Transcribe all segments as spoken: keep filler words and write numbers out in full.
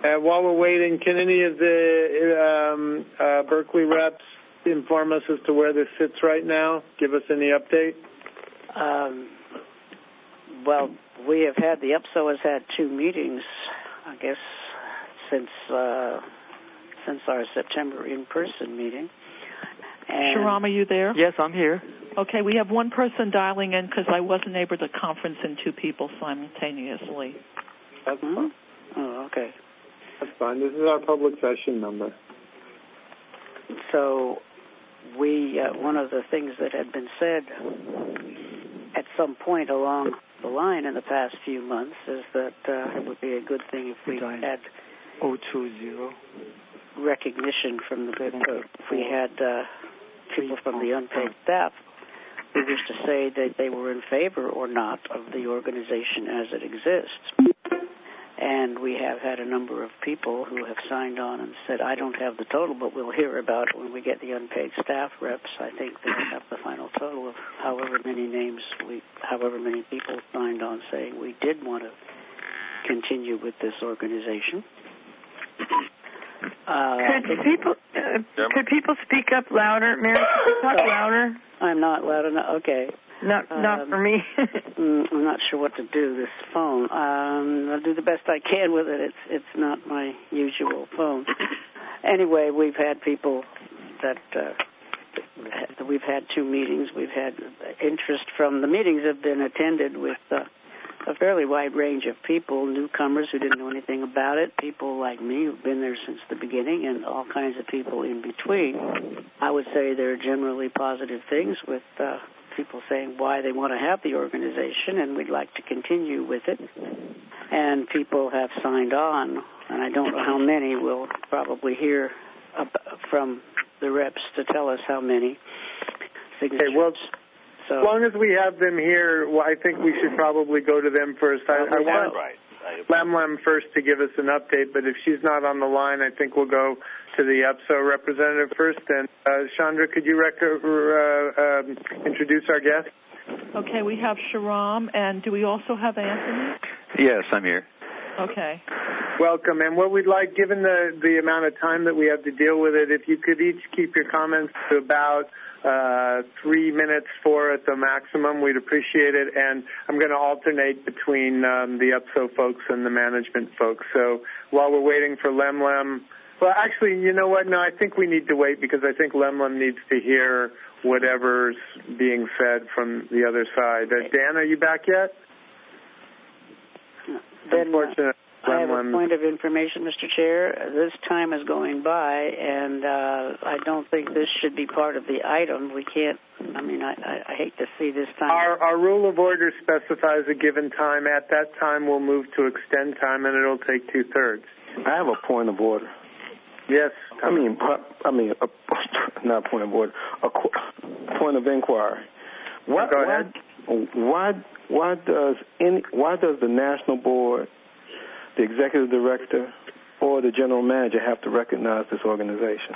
Uh, while we're waiting, can any of the um, uh, Berkeley reps inform us as to where this sits right now? Give us any update? Um, well, we have had, the U P S O has had two meetings, I guess, since uh, since our September in-person meeting. And Shahram, are you there? Yes, I'm here. Okay, we have one person dialing in because I wasn't able to conference in two people simultaneously. That's fine. Oh, okay. That's fine. This is our public session number. So we, uh, one of the things that had been said at some point along the line in the past few months is that uh, it would be a good thing if we had oh two zero recognition from the good code. If we had uh, people from the unpaid staff who wish to say that they were in favor or not of the organization as it exists. And we have had a number of people who have signed on and said, I don't have the total, but we'll hear about it when we get the unpaid staff reps. I think they have the final total of however many names, we, however many people signed on saying we did want to continue with this organization. Uh, could people uh, could people speak up louder, Mary? Talk louder. I'm not loud enough. Okay. Not not um, for me. I'm not sure what to do. This phone. Um, I'll do the best I can with it. It's it's not my usual phone. Anyway, we've had people that uh, we've had two meetings. We've had interest from the meetings have been attended with uh, a fairly wide range of people, newcomers who didn't know anything about it, people like me who've been there since the beginning, and all kinds of people in between. I would say there are generally positive things with uh, people saying why they want to have the organization, and we'd like to continue with it. And people have signed on, and I don't know how many. We'll probably hear from the reps to tell us how many signatures. Okay, well, so, as long as we have them here, well, I think we should probably go to them first. I, I want right. Lem Lem first to give us an update, but if she's not on the line, I think we'll go to the U P S O representative first. And uh, Chandra, could you rec- uh, uh, introduce our guest? Okay, we have Shahram, and do we also have Anthony? Yes, I'm here. Okay. Welcome. And what we'd like, given the, the amount of time that we have to deal with it, if you could each keep your comments to about uh, three minutes, four at the maximum, we'd appreciate it. And I'm going to alternate between um, the U P S O folks and the management folks. So while we're waiting for Lem Lem, well, actually, you know what? No, I think we need to wait because I think Lem Lem needs to hear whatever's being said from the other side. Uh, Dan, are you back yet? Then, Unfortunately. I have a point of information, Mister Chair. This time is going by, and uh, I don't think this should be part of the item. We can't, I mean, I, I, I hate to see this time. Our, our rule of order specifies a given time. At that time, we'll move to extend time, and it'll take two-thirds. I have a point of order. Yes. I mean, I mean, a, not a point of order, a point of inquiry. Why, Go ahead. Why, why, why does any, why does the national board, the executive director, or the general manager have to recognize this organization?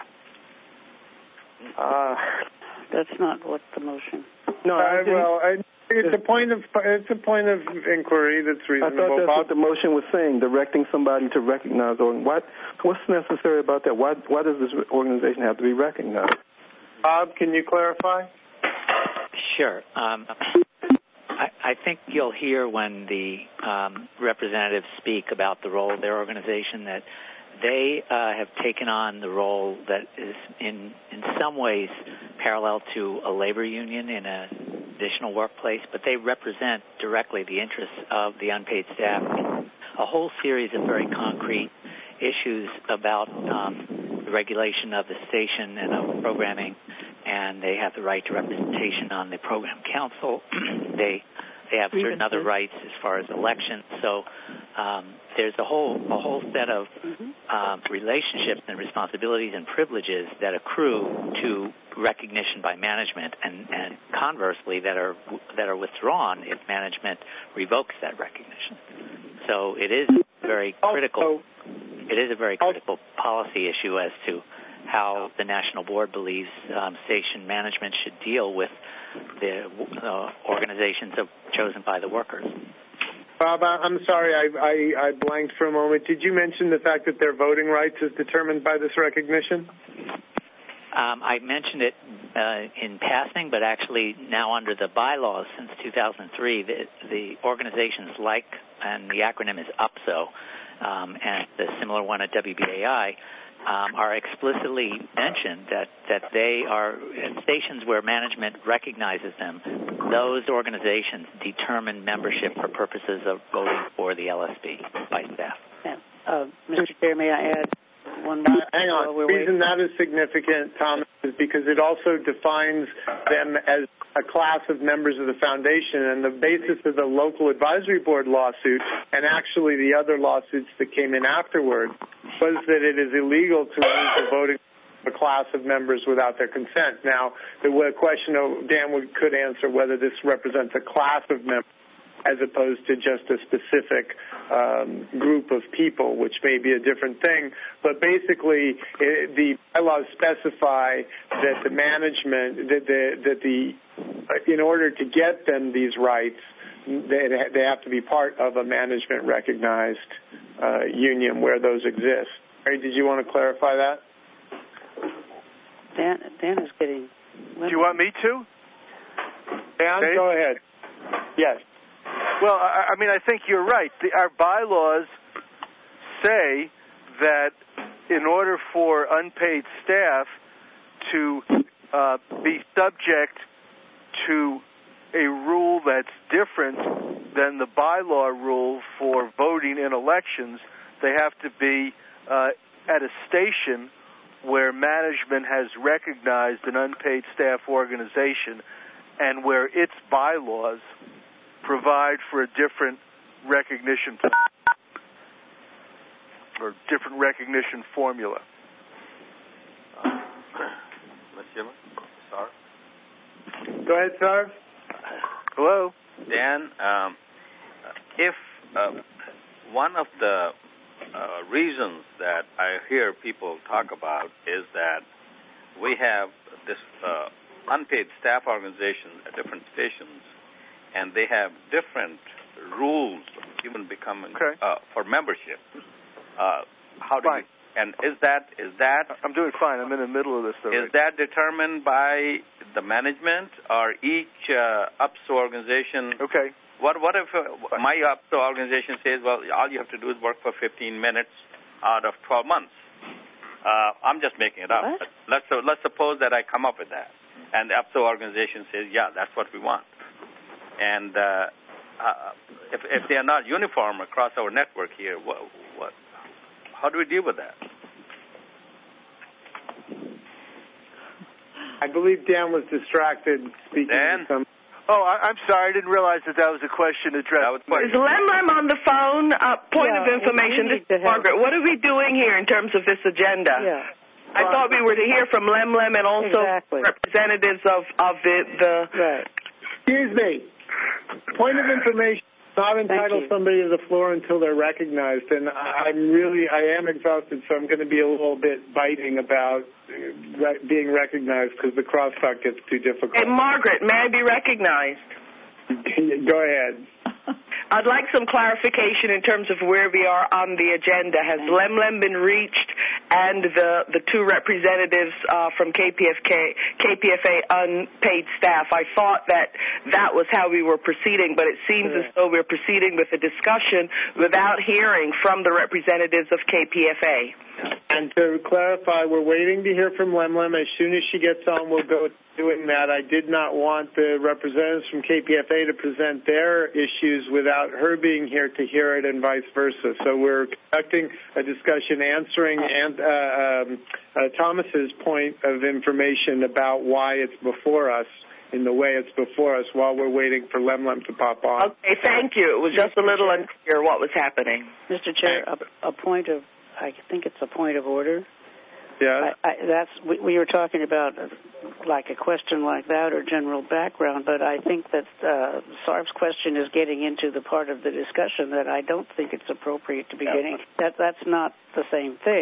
Uh, That's not what the motion. No, uh, well, I, it's a point of it's a point of inquiry that's reasonable. I thought that's what the motion was saying, directing somebody to recognize. Or what? What's necessary about that? Why? Why does this organization have to be recognized? Bob, can you clarify? Sure. Um, I, I think you'll hear when the um, representatives speak about the role of their organization that they uh, have taken on the role that is in in some ways parallel to a labor union in a traditional workplace, but they represent directly the interests of the unpaid staff in a whole series of very concrete issues about um, the regulation of the station and of programming, and they have the right to representation on the program council. they they have certain other rights as far as elections. So um, there's a whole a whole set of um, relationships and responsibilities and privileges that accrue to recognition by management, and, and conversely that are that are withdrawn if management revokes that recognition. So it is very critical. It is a very critical policy issue as to how the national board believes um, station management should deal with the uh, organizations of, chosen by the workers. Bob, I'm sorry, I, I, I blanked for a moment. Did you mention the fact that their voting rights is determined by this recognition? Um, I mentioned it uh, in passing, but actually now under the bylaws since two thousand three, the, the organizations like, and the acronym is U P S O, um, and the similar one at W B A I, um, are explicitly mentioned that, that they are at stations where management recognizes them. Those organizations determine membership for purposes of voting for the L S B by staff. Yeah. Uh, Mister Chair, may I add one more? Uh, hang on. The reason that is significant, Thomas, is because it also defines them as a class of members of the foundation, and the basis of the local advisory board lawsuit and actually the other lawsuits that came in afterward was that it is illegal to use the voting a class of members without their consent. Now, the question of Dan would, could answer whether this represents a class of members as opposed to just a specific um, group of people, which may be a different thing. But basically, it, the bylaws specify that the management, that the, that the, in order to get them these rights, they, they have to be part of a management-recognized uh, union where those exist. Mary, did you want to clarify that? Dan, Dan is getting... Do you want me to? Dan, Dave? Go ahead. Yes. Well, I, I mean, I think you're right. The, our bylaws say that in order for unpaid staff to uh, be subject to a rule that's different than the bylaw rule for voting in elections, they have to be uh, at a station where management has recognized an unpaid staff organization and where its bylaws provide for a different recognition or different recognition formula. Mister Sar? Go ahead, Sar. Hello? Dan, um, if uh, one of the uh, reasons that I hear people talk about is that we have this uh, unpaid staff organization at different stations, and they have different rules even becoming okay. uh, for membership. Uh, how do fine. you, and is that is that I'm doing fine. I'm in the middle of this. Though, is right? that determined by the management or each uh, U P S O organization? Okay. What what if uh, my U P S O organization says, well, all you have to do is work for fifteen minutes out of twelve months? Uh, I'm just making it up. What? Let's so let's suppose that I come up with that, and the U P S O organization says, yeah, that's what we want. And uh, uh, if if they are not uniform across our network here, what what? How do we deal with that? I believe Dan was distracted speaking Dan? to some... Oh, I, I'm sorry. I didn't realize that that was a question addressed. Is Lem Lem on the phone? Uh, point yeah, of information. This is Margaret. What are we doing here in terms of this agenda? Yeah. I well, thought we were to hear from Lem Lem and also exactly. representatives of, of the... the right. Excuse me. Point of information. Not entitle somebody to the floor until they're recognized, and I'm really, I am exhausted, so I'm going to be a little bit biting about re- being recognized because the crosstalk gets too difficult. Hey, Margaret, may I be recognized? Go ahead. I'd like some clarification in terms of where we are on the agenda. Has Lem Lem been reached and the, the two representatives uh, from K P F K, K P F A unpaid staff? I thought that that was how we were proceeding, but it seems as though we're proceeding with a discussion without hearing from the representatives of K P F A. And to clarify, we're waiting to hear from Lem Lem. As soon as she gets on, we'll go doing that. I did not want the representatives from K P F A to present their issues without her being here to hear it and vice versa. So we're conducting a discussion answering and, uh, um, uh, Thomas's point of information about why it's before us in the way it's before us while we're waiting for Lem Lem to pop on. Okay, thank you. It was just a little unclear what was happening. Mister Chair, a, a point of, I think it's a point of order. Yeah. I, I, that's we, we were talking about uh, like a question like that or general background, but I think that uh, Sarb's question is getting into the part of the discussion that I don't think it's appropriate to be yeah. getting. That that's not the same thing.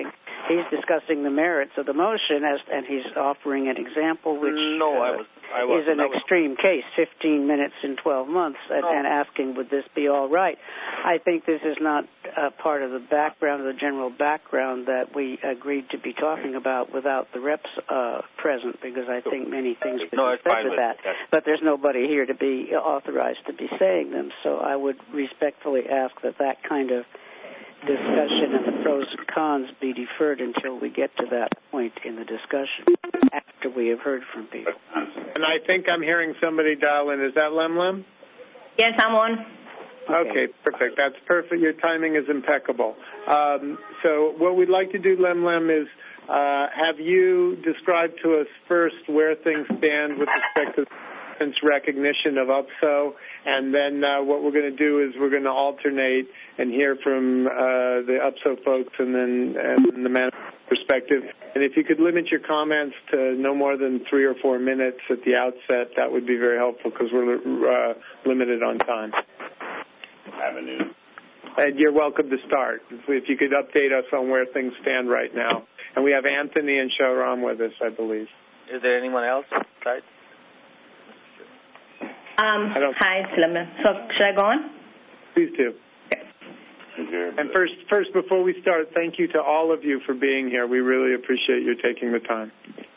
he's discussing the merits of the motion, as, and he's offering an example which no, uh, I was, I was, is an I was, extreme case, fifteen minutes in twelve months, and, no. and asking, would this be all right? I think this is not uh, part of the background, the general background that we agreed to be talking about without the reps uh, present, because I think many things could no, be it's said fine to with that. that. But there's nobody here to be authorized to be saying them, so I would respectfully ask that that kind of discussion and the pros and cons be deferred until we get to that point in the discussion after we have heard from people. And I think I'm hearing somebody dial in. Is that Lem Lem? Yes, I'm on. Okay, okay perfect. That's perfect. Your timing is impeccable. Um, so what we'd like to do, Lem Lem, is uh, have you describe to us first where things stand with respect to recognition of U P S O, and then uh, what we're going to do is we're going to alternate and hear from uh, the U P S O folks and then and the management perspective. And if you could limit your comments to no more than three or four minutes at the outset, that would be very helpful because we're uh, limited on time. Avenue. And you're welcome to start. If you could update us on where things stand right now. And we have Anthony and Shahram with us, I believe. Is there anyone else outside? Um, hi, Sulaiman. So should I go on? Please do. Okay. And first, first, before we start, thank you to all of you for being here. We really appreciate you taking the time.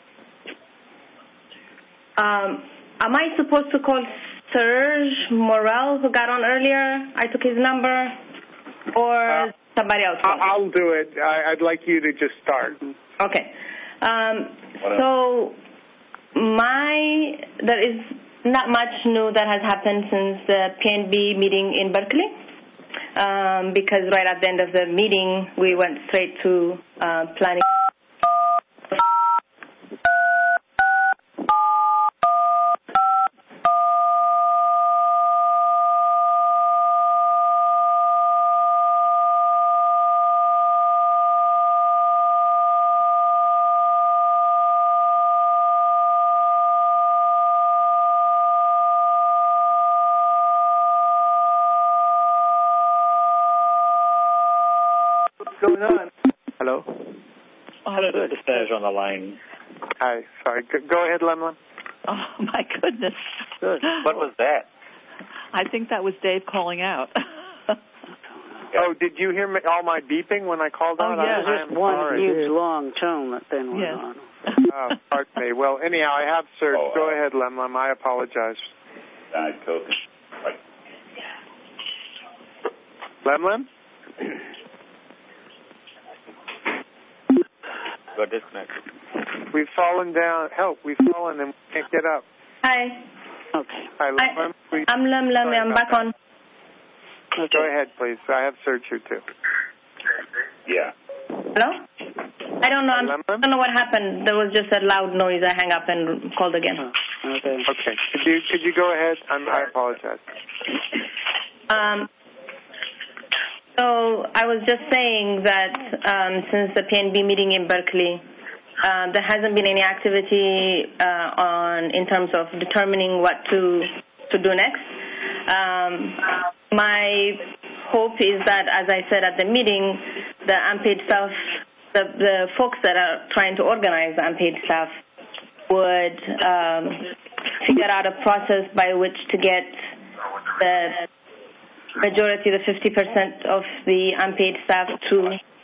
Um, am I supposed to call Serge Morel, who got on earlier? I took his number, or uh, somebody else? I'll do it. I, I'd like you to just start. Okay. Um, so my there is not much new that has happened since the P N B meeting in Berkeley, um, because right at the end of the meeting, we went straight to uh, planning. On the line. Hi, sorry. Go ahead, Lemlin. Oh, my goodness. Good. What was that? I think that was Dave calling out. Oh, did you hear me, all my beeping when I called out? Oh, yeah, just one sorry. huge long tone that then went yes. on. Oh, pardon me. Well, anyhow, I have Serge. Oh, Go uh, ahead, Lemlin. I apologize. Diet Coke. Right. Lemlin? Got disconnected. We've fallen down. Help, we've fallen and we can't get up. Hi. Okay. Hi, Lem. I, I'm Lem Lem. I'm back on. Okay. Go ahead, please. I have Serge here, too. Yeah. Hello? I don't know. I'm, I don't know what happened. There was just a loud noise. I hang up and called again. Oh, okay. Okay. Could you, could you go ahead? I'm, I apologize. Um... So I was just saying that um, since the P N B meeting in Berkeley, uh, there hasn't been any activity uh, on in terms of determining what to to do next. Um, my hope is that, as I said at the meeting, the unpaid staff, the, the folks that are trying to organize the unpaid staff, would um, figure out a process by which to get the majority, the fifty percent of the unpaid staff to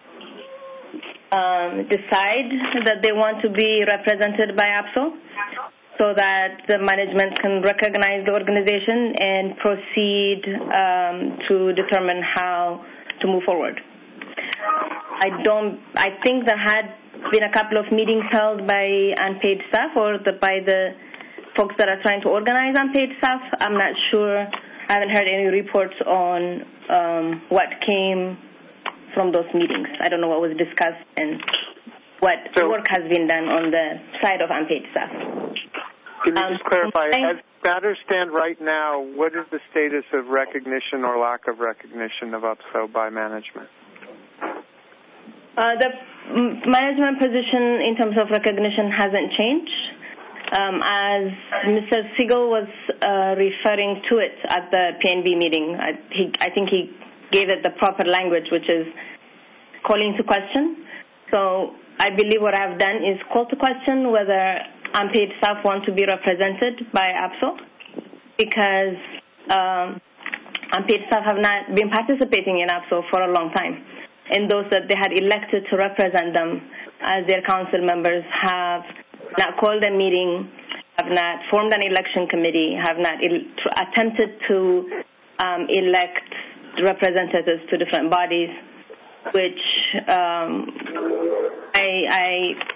um, decide that they want to be represented by A P S O so that the management can recognize the organization and proceed um, to determine how to move forward. I don't, I think there had been a couple of meetings held by unpaid staff or the, by the folks that are trying to organize unpaid staff. I'm not sure. I haven't heard any reports on um, what came from those meetings. I don't know what was discussed and what so, work has been done on the side of unpaid staff. Can you um, just clarify, as matters stand right now, what is the status of recognition or lack of recognition of U P S O by management? Uh, the management position in terms of recognition hasn't changed. Um, as Mister Siegel was uh, referring to it at the P N B meeting, I, he, I think he gave it the proper language, which is calling to question. So I believe what I've done is call to question whether unpaid staff want to be represented by A P S O, because um, unpaid staff have not been participating in A P S O for a long time. And those that they had elected to represent them as their council members have not called a meeting, have not formed an election committee, have not el- attempted to um, elect representatives to different bodies, which um, I, I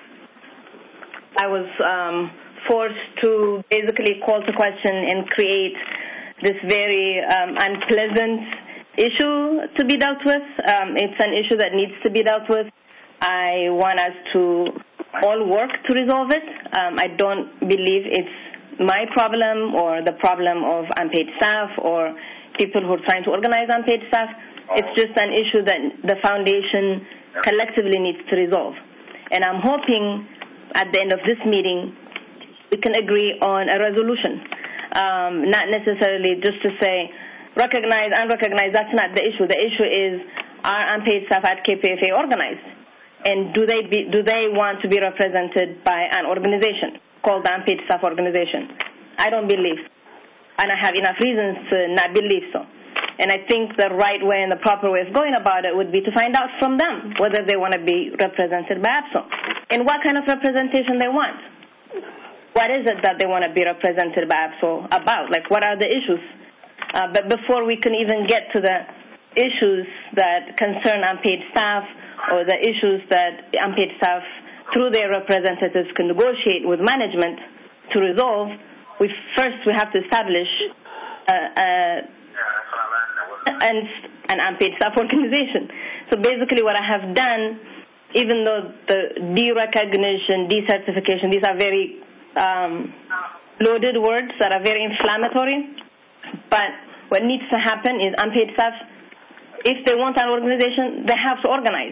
I was um, forced to basically call to question and create this very um, unpleasant issue to be dealt with. Um, it's an issue that needs to be dealt with. I want us to all work to resolve it. Um, I don't believe it's my problem or the problem of unpaid staff or people who are trying to organize unpaid staff. It's just an issue that the foundation collectively needs to resolve. And I'm hoping at the end of this meeting we can agree on a resolution, um, not necessarily just to say recognize, unrecognize. That's not the issue. The issue is, are unpaid staff at K P F A organized? And do they be, do they want to be represented by an organization called the Unpaid Staff Organization? I don't believe, and I have enough reasons to not believe so. And I think the right way and the proper way of going about it would be to find out from them whether they want to be represented by A P S O and what kind of representation they want. What is it that they want to be represented by A P S O about? Like, what are the issues? Uh, but before we can even get to the issues that concern unpaid staff or the issues that unpaid staff, through their representatives, can negotiate with management to resolve, we first we have to establish a, a And an unpaid staff organization. So basically what I have done, even though the derecognition, decertification, these are very um, loaded words that are very inflammatory, but what needs to happen is unpaid staff, if they want an organization, they have to organize.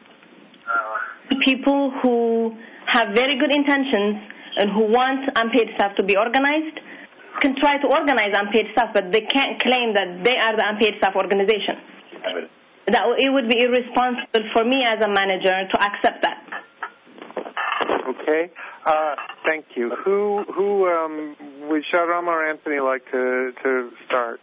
People who have very good intentions and who want unpaid staff to be organized can try to organize unpaid staff, but they can't claim that they are the unpaid staff organization. That it would be irresponsible for me as a manager to accept that. Okay. Uh, thank you. Who who um, would Shahram or Anthony like to to start?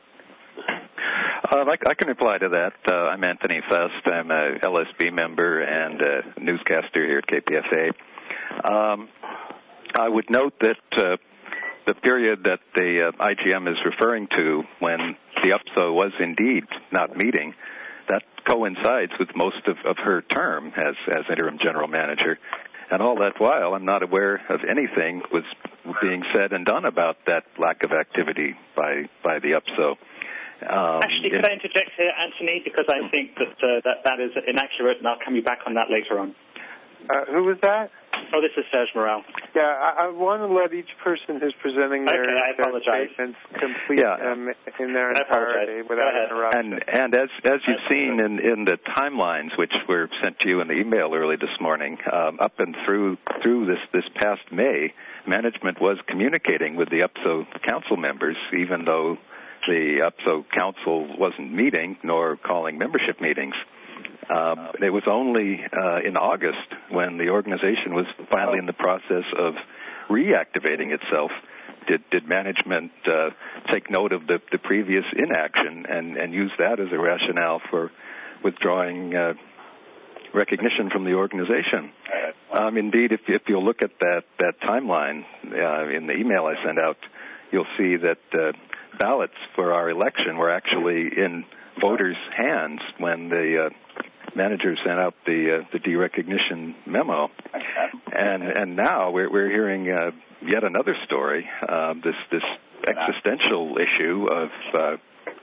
Uh, I, I can reply to that. Uh, I'm Anthony Fest. I'm a L S B member and a newscaster here at K P F A. Um, I would note that uh, the period that the uh, I G M is referring to, when the U P S O was indeed not meeting, that coincides with most of, of her term as, as interim general manager. And all that while, I'm not aware of anything was being said and done about that lack of activity by, by the U P S O. Um, Actually, could I interject here, Anthony, because I think that, uh, that that is inaccurate, and I'll come you back on that later on. Uh, who was that? Oh, this is Serge Morel. Yeah, I, I want to let each person who's presenting their, okay, I their statements complete yeah. um, in their I entirety without interruption. And, and as as you've seen in, in the timelines, which were sent to you in the email early this morning, um, up and through through this, this past May, management was communicating with the U P S O council members, even though the U P S O council wasn't meeting nor calling membership meetings. Um, it was only uh, in August, when the organization was finally in the process of reactivating itself, did, did management uh, take note of the, the previous inaction and, and use that as a rationale for withdrawing uh, recognition from the organization. Um, indeed, if, if you'll look at that, that timeline uh, in the email I sent out, you'll see that uh, ballots for our election were actually in voters' hands when the uh, manager sent out the uh, the derecognition memo, and and now we're we're hearing uh, yet another story. Uh, this this existential issue of uh,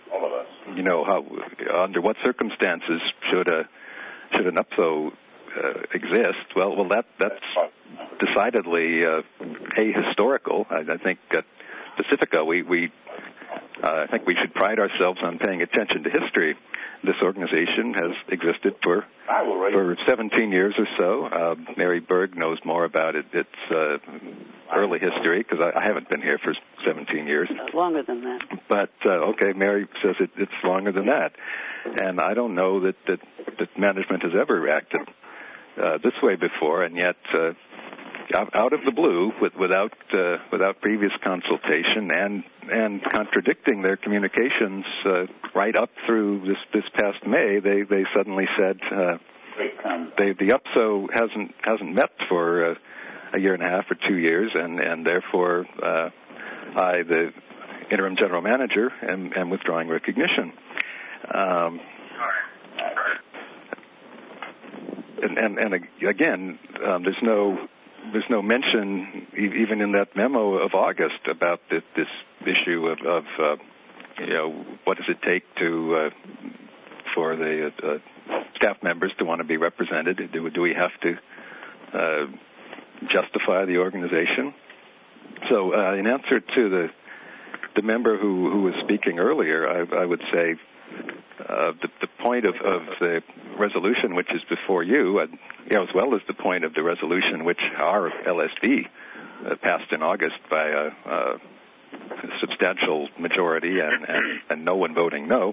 you know how under what circumstances should a should an U P S O uh, exist? Well, well that that's decidedly uh, ahistorical. I, I think at Pacifica we we. Uh, I think we should pride ourselves on paying attention to history. This organization has existed for for seventeen years or so. Uh, Mary Berg knows more about it, its uh, early history, because I, I haven't been here for seventeen years. Longer than that. But, uh, okay, Mary says it, it's longer than that. And I don't know that, that, that management has ever acted uh, this way before, and yet uh, out, out of the blue, with, without uh, without previous consultation, and and contradicting their communications uh, right up through this this past May, they they suddenly said uh, they, the U P S O hasn't hasn't met for uh, a year and a half or two years, and and therefore uh, I, the interim general manager, am, am withdrawing recognition. Um, and, and, and again, um, there's no there's no mention even in that memo of August about this, this issue of, of uh, you know, what does it take to uh, for the uh, staff members to want to be represented? Do, do we have to uh, justify the organization? So, uh, in answer to the the member who, who was speaking earlier, I, I would say uh, the, the point of, of the resolution which is before you, uh, you know, as well as the point of the resolution which our L S D uh, passed in August by a, a substantial majority and, and, and no one voting no.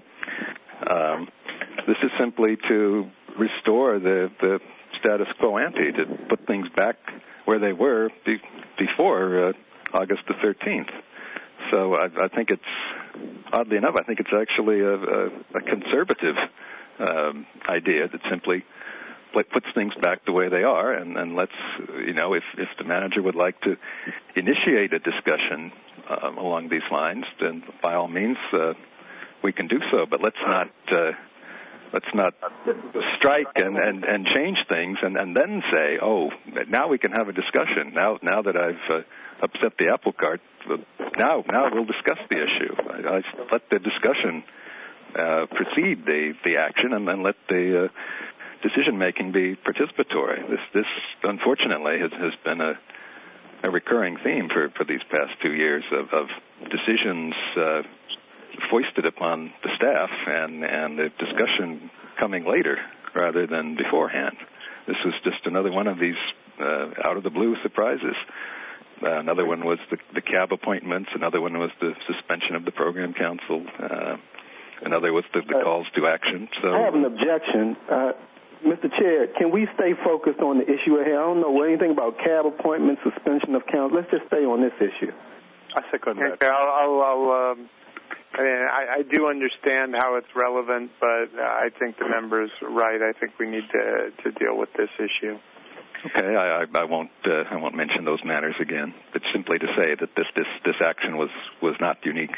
Um, this is simply to restore the, the status quo ante, to put things back where they were be, before uh, August the thirteenth. So I, I think it's, oddly enough, I think it's actually a, a, a conservative um, idea that simply puts things back the way they are, and, and let's, you know, if, if the manager would like to initiate a discussion um, along these lines, then by all means uh, we can do so. But let's not uh, let's not strike and, and, and change things and, and then say, oh, now we can have a discussion. Now now that I've uh, upset the apple cart, now now we'll discuss the issue. I, I let the discussion uh, precede the, the action, and then let the uh, decision-making be participatory. This, this unfortunately, has, has been a, a recurring theme for, for these past two years of, of decisions uh, foisted upon the staff and, and the discussion coming later rather than beforehand. This was just another one of these uh, out-of-the-blue surprises. Uh, another one was the, the C A B appointments. Another one was the suspension of the program council. Uh, another was the, the calls to action. So I have an objection. Uh, Mister Chair, can we stay focused on the issue ahead? I don't know anything about C A B appointments, suspension of council. Let's just stay on this issue. I second that. Okay, I'll, I'll, I'll um, I mean, I, I do understand how it's relevant, but uh, I think the member's right. I think we need to to deal with this issue. Okay, I, I, I won't uh, I won't mention those matters again. But simply to say that this this, this action was, was not unique.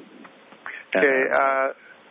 And, okay, uh,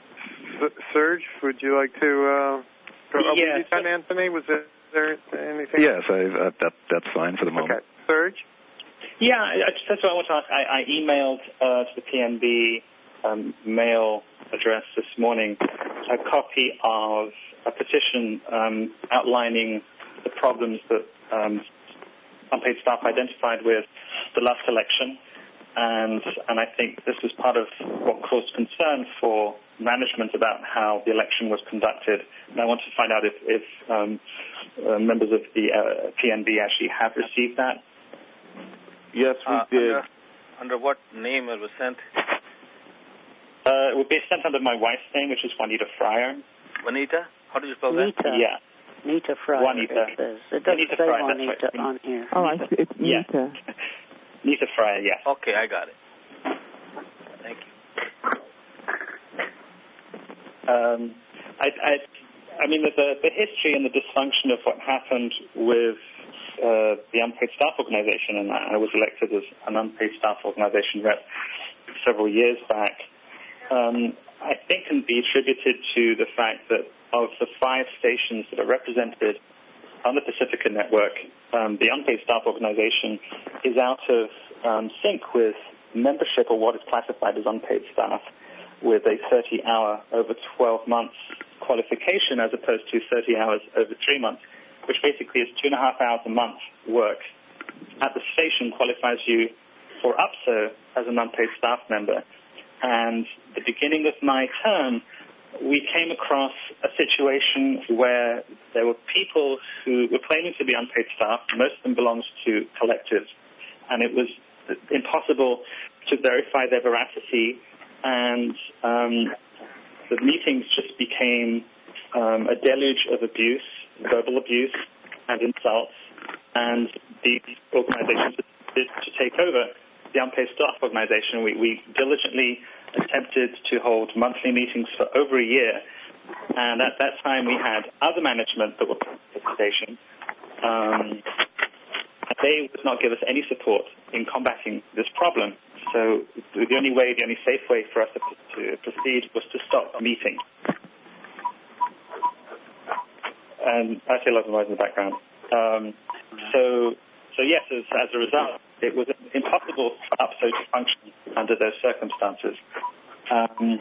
S- Serge, would you like to? Uh, go, oh, yes. were you done, Anthony? Was there anything? Yes, I, uh, that that's fine for the moment. Okay, Serge. Yeah, I, that's what I want to ask. I, I emailed uh, to the P N B um, mail address this morning a copy of a petition um, outlining the problems that um, unpaid staff identified with the last election, and and I think this was part of what caused concern for management about how the election was conducted. And I want to find out if, if um, uh, members of the uh, P N B actually have received that. Yes, we uh, did. Under, under what name it was sent? Uh, it would be sent under my wife's name, which is Juanita Fryer. Juanita? How do you spell Nita. that? Yeah. Nita Fryer. Juanita. It says. It doesn't Nita say Fryer, Juanita right. on here. Oh, I see. It's yeah. Nita. Nita Fryer, yes. Okay, I got it. Thank you. Um, I, I, I mean, the, the history and the dysfunction of what happened with uh, the unpaid staff organization, and I was elected as an unpaid staff organization rep several years back, um, I think can be attributed to the fact that of the five stations that are represented on the Pacifica network, um, the unpaid staff organization is out of um, sync with membership, or what is classified as unpaid staff, with a thirty hour over twelve months qualification as opposed to thirty hours over three months, which basically is two and a half hours a month work at the station qualifies you for U P S O as an unpaid staff member. And the beginning of my term, we came across a situation where there were people who were claiming to be unpaid staff. Most of them belonged to collectives, and it was impossible to verify their veracity, and um, the meetings just became um, a deluge of abuse, verbal abuse, and insults, and the organization decided to take over the unpaid staff organization. We, we diligently attempted to hold monthly meetings for over a year, and at that time we had other management that were at the station. Um, they would not give us any support in combating this problem. So the only way, the only safe way for us to, to proceed was to stop the meeting. And I see a lot of noise in the background. Um, so, so yes, as, as a result, it was impossible for U P S O to function under those circumstances. Um,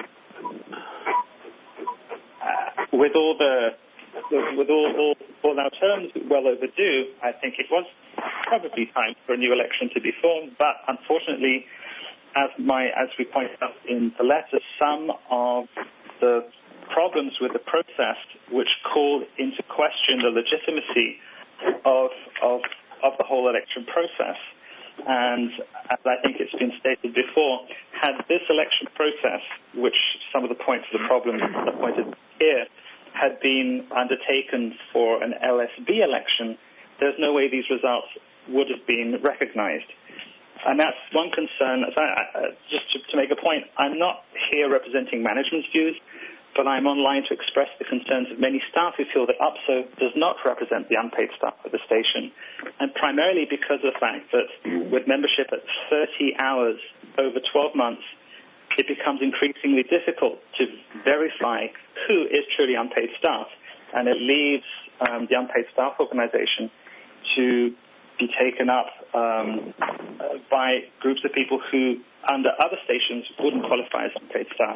uh, with all the, with all, all, all our terms well overdue, I think it was probably time for a new election to be formed. But unfortunately, as my as we pointed out in the letter, some of the problems with the process which call into question the legitimacy of of of the whole election process. And as I think it's been stated before, had this election process, which some of the points of the problem are pointed here, had been undertaken for an L S B election, there's no way these results would have been recognized. And that's one concern. Just to, to make a point, I'm not here representing management's views, but I'm online to express the concerns of many staff who feel that U P S O does not represent the unpaid staff at the station, and primarily because of the fact that with membership at thirty hours over twelve months, it becomes increasingly difficult to verify who is truly unpaid staff, and it leaves um, the unpaid staff organization to be taken up um, uh, by groups of people who, under other stations, wouldn't qualify as unpaid staff.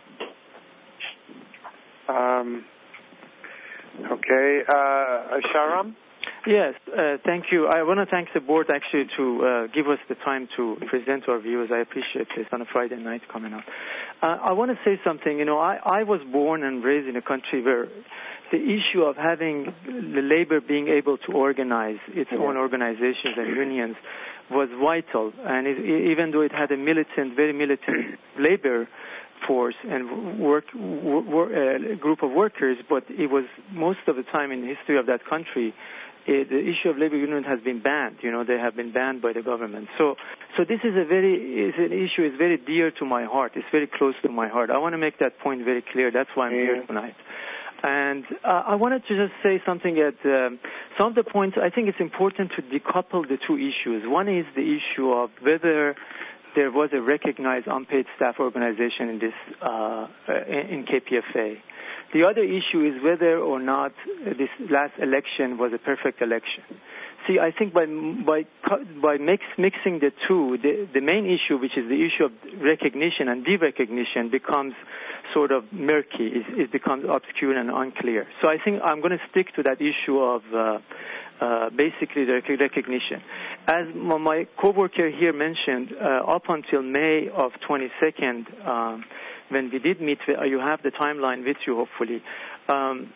Um, okay. Uh, Shahram? Yes, uh, thank you. I want to thank the board actually to uh, give us the time to present our views. I appreciate this on a Friday night coming up. Uh, I want to say something. You know, I, I was born and raised in a country where the issue of having the labor being able to organize its own organizations and unions was vital. And it, even though it had a militant, very militant labor force and work, work uh, group of workers, but it was most of the time in the history of that country, uh, the issue of labor union has been banned. You know, they have been banned by the government. So, so this is a very is an issue is very dear to my heart. It's very close to my heart. I want to make that point very clear. That's why I'm here tonight. And uh, I wanted to just say something at um, some of the points. I think it's important to decouple the two issues. One is the issue of whether there was a recognized unpaid staff organization in this uh, in K P F A. The other issue is whether or not this last election was a perfect election. See, I think by by by mix, mixing the two, the, the main issue, which is the issue of recognition and de-recognition, becomes sort of murky. It, it becomes obscure and unclear. So I think I'm going to stick to that issue of uh, uh, basically the recognition. As my co-worker here mentioned, uh, up until May of twenty-second, um, when we did meet, you have the timeline with you, hopefully. Um,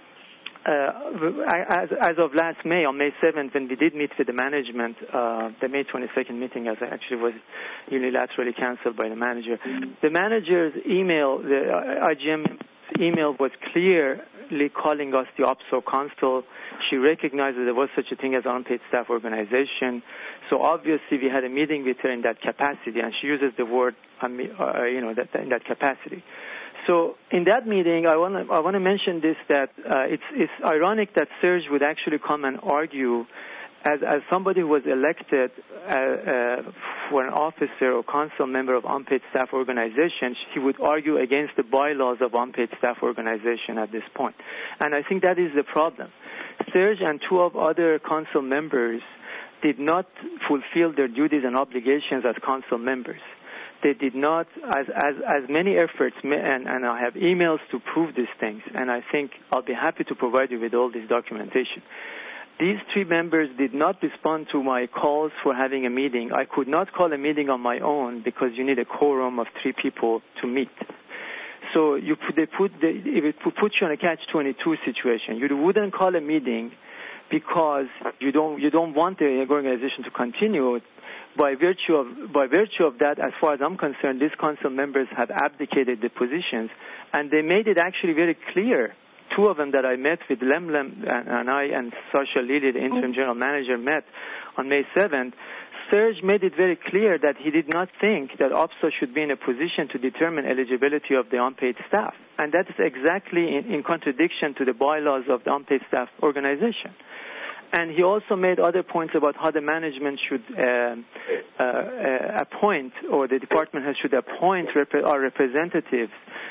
Uh, as, as of last May, on May seventh, when we did meet with the management, uh, the May twenty-second meeting as actually was unilaterally canceled by the manager. The manager's email, the I G M email was clearly calling us the U P S O council. She recognized that there was such a thing as unpaid staff organization. So obviously we had a meeting with her in that capacity, and she uses the word, uh, you know, that, in that capacity. So in that meeting, I want to I want to mention this, that uh, it's it's ironic that Serge would actually come and argue, as as somebody who was elected uh, uh, for an officer or council member of unpaid staff organizations, he would argue against the bylaws of unpaid staff organization at this point. And I think that is the problem. Serge and two of other council members did not fulfill their duties and obligations as council members. They did not, as as as many efforts, and, and I have emails to prove these things, and I think I'll be happy to provide you with all this documentation. These three members did not respond to my calls for having a meeting. I could not call a meeting on my own because you need a quorum of three people to meet. So you put, they put they, it would put you in a catch twenty-two situation. You wouldn't call a meeting because you don't you don't want the organization to continue. By virtue of by virtue of that, as far as I'm concerned, these council members have abdicated the positions, and they made it actually very clear two of them that I met with Lemlem, and, and I and Sasha Lilly, the interim general manager, met on May seventh, Serge made it very clear that he did not think that O P S O should be in a position to determine eligibility of the unpaid staff. And that is exactly in, in contradiction to the bylaws of the unpaid staff organization. And he also made other points about how the management should uh, uh, uh, appoint, or the department head should appoint rep- our representatives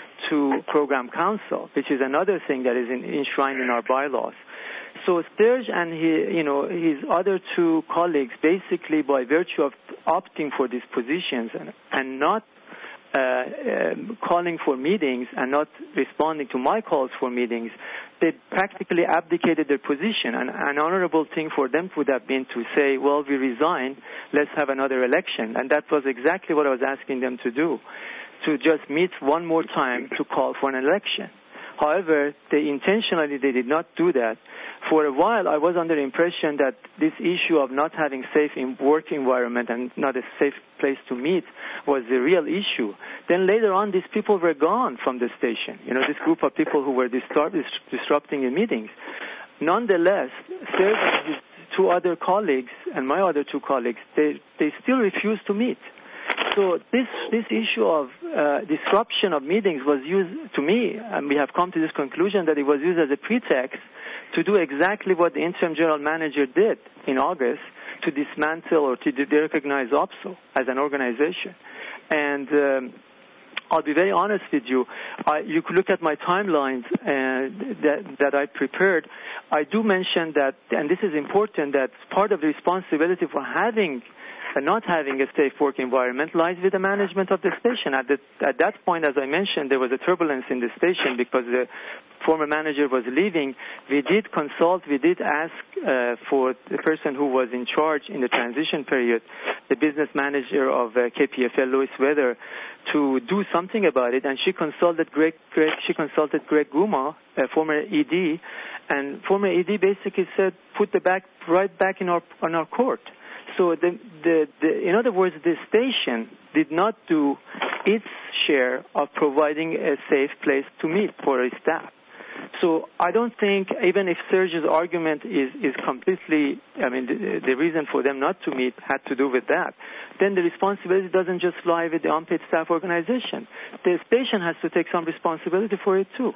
to program council, which is another thing that is in, enshrined in our bylaws. So Serge and he, you know, his other two colleagues, basically by virtue of opting for these positions and, and not uh, uh, calling for meetings and not responding to my calls for meetings, they practically abdicated their position. And an honorable thing for them would have been to say, well, we resign, let's have another election. And that was exactly what I was asking them to do, to just meet one more time to call for an election. However, they intentionally they did not do that. For a while, I was under the impression that this issue of not having safe in work environment and not a safe place to meet was the real issue. Then later on, these people were gone from the station. You know, this group of people who were disturb- disrupting the meetings. Nonetheless, Serge and his two other colleagues and my other two colleagues, they they still refused to meet. So this this issue of uh, disruption of meetings was used, to me, and we have come to this conclusion that it was used as a pretext to do exactly what the interim general manager did in August, to dismantle or to de-recognize O P S O as an organization. And um, I'll be very honest with you. I, you could look at my timelines uh, that, that I prepared. I do mention that, and this is important, that part of the responsibility for having and not having a safe work environment lies with the management of the station. At, the, at that point, as I mentioned, there was a turbulence in the station because the former manager was leaving. We did consult, we did ask uh, for the person who was in charge in the transition period, the business manager of uh, K P F L, Lois Weather, to do something about it. And she consulted Greg, Greg she consulted Greg Guma, uh, former E D, and former E D basically said, put the back right back in our on our court. So, the, the, the, in other words, the station did not do its share of providing a safe place to meet for its staff. So I don't think, even if Serge's argument is, is completely, I mean, the, the reason for them not to meet had to do with that, then the responsibility doesn't just lie with the unpaid staff organization. The station has to take some responsibility for it, too.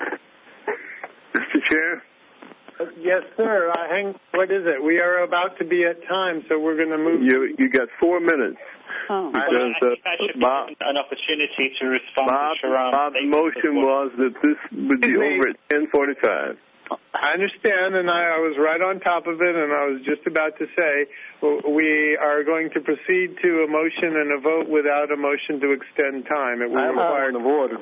Mister Chair? Yes, sir. Uh, hang, what is it? We are about to be at time, so we're going to move. You you got four minutes. Oh. Because, Well, I think uh, I should Bob, give an opportunity to respond Bob, to Sharon. Bob's motion was that this would be over at ten forty-five. I understand, and I, I was right on top of it, and I was just about to say we are going to proceed to a motion and a vote without a motion to extend time. It will I have require... a point of order.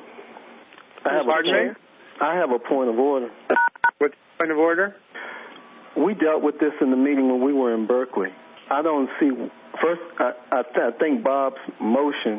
I have Pardon a, me? I have a point of order. What's the point of order? We dealt with this in the meeting when we were in Berkeley. I don't see, first, I, I, th- I think Bob's motion,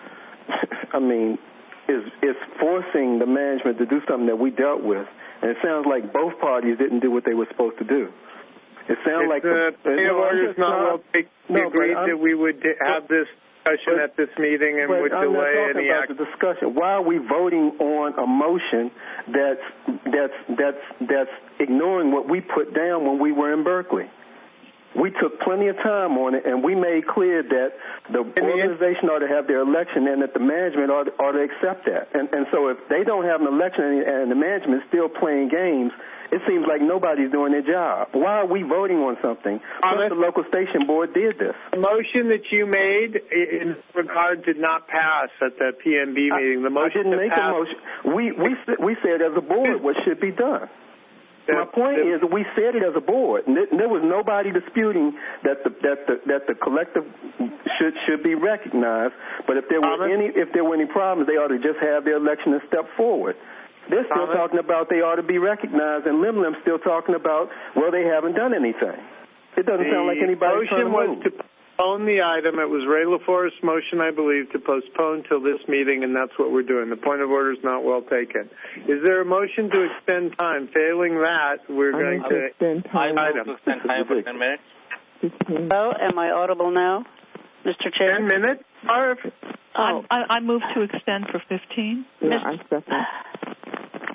I mean, is, is forcing the management to do something that we dealt with. And it sounds like both parties didn't do what they were supposed to do. It sounds it's, like... Uh, the point of order is not well taken. We no, agreed that we would have this discussion but, at this meeting and but would I'm delay not any about action. The discussion. Why are we voting on a motion that's that's that's that's ignoring what we put down when we were in Berkeley? We took plenty of time on it, and we made clear that the organization ought to have their election and that the management ought, ought to accept that. And, and so if they don't have an election and, and the management is still playing games, it seems like nobody's doing their job. Why are we voting on something? Plus, the local station board did this. The motion that you made in regard did not pass at the P M B meeting. The motion I didn't make passed. a motion. We, we, we said as a board what should be done. My point is that we said it as a board, and there was nobody disputing that the that the that the collective should should be recognized. But if there were any if there were any problems, they ought to just have their election and step forward. They're still Thomas? talking about they ought to be recognized, and Lim Lim's still talking about, well, they haven't done anything. It doesn't the sound like anybody's trying to motion was move. to postpone the item. It was Ray LaForest's motion, I believe, to postpone till this meeting, and that's what we're doing. The point of order is not well taken. Is there a motion to extend time? Failing that, we're I going to to extend time. I move to extend time for ten minutes. Hello, am I audible now, Mister Chair? Ten minutes? Barb? Oh. I, I move to extend for fifteen. Yeah, I second.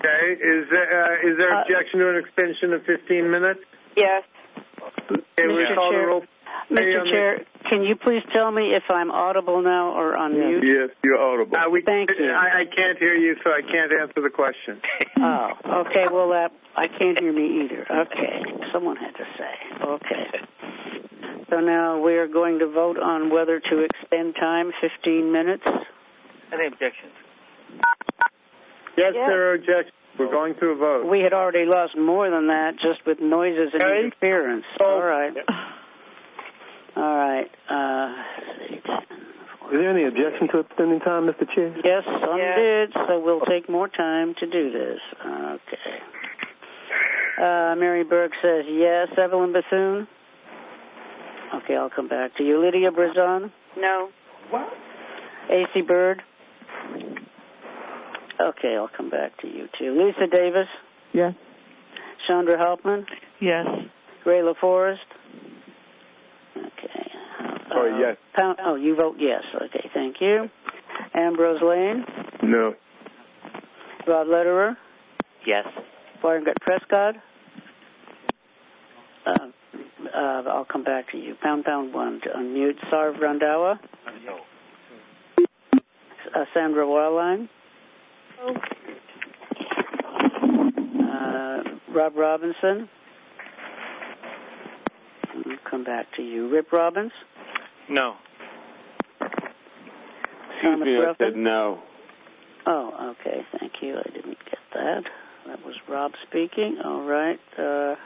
Okay. Is there, uh, is there Uh, objection to an extension of fifteen minutes? Yes. Okay, we Mister call the Chair, roll. Mister Chair, can you please tell me if I'm audible now or on mute? Yes, you're audible. Uh, we, Thank you. I, I can't hear you, so I can't answer the question. Oh, okay. Well, that I can't hear me either. Okay. Someone had to say. Okay. So now we are going to vote on whether to extend time fifteen minutes. Any objections? Yes, Yeah. there are objections. We're going to a vote. We had already lost more than that just with noises and Okay. interference. All right. All right. Uh, let's see. Is there any objection to extending time, Mister Chair? Yes, some Yeah. did, so we'll take more time to do this. Okay. Uh, Mary Burke says yes. Evelyn Bethune? Okay, I'll come back to you. Lydia Brazon? No. What? A C Bird? Okay, I'll come back to you, too. Lisa Davis? Yes. Chandra Halpman? Yes. Ray LaForest? Okay. Oh, yes. Pound, oh, you vote yes. Okay, thank you. Ambrose Lane? No. Rod Lederer? Yes. Barnett Prescott? Uh, uh, I'll come back to you. Pound, pound one to unmute. Sarv Randawa? No. Uh, Sandra Wildline? Uh, Rob Robinson? I'll come back to you. Rip Robbins? No. Thomas Excuse me, I Ruffin? said no. Oh, okay. Thank you. I didn't get that. That was Rob speaking. All right. Uh,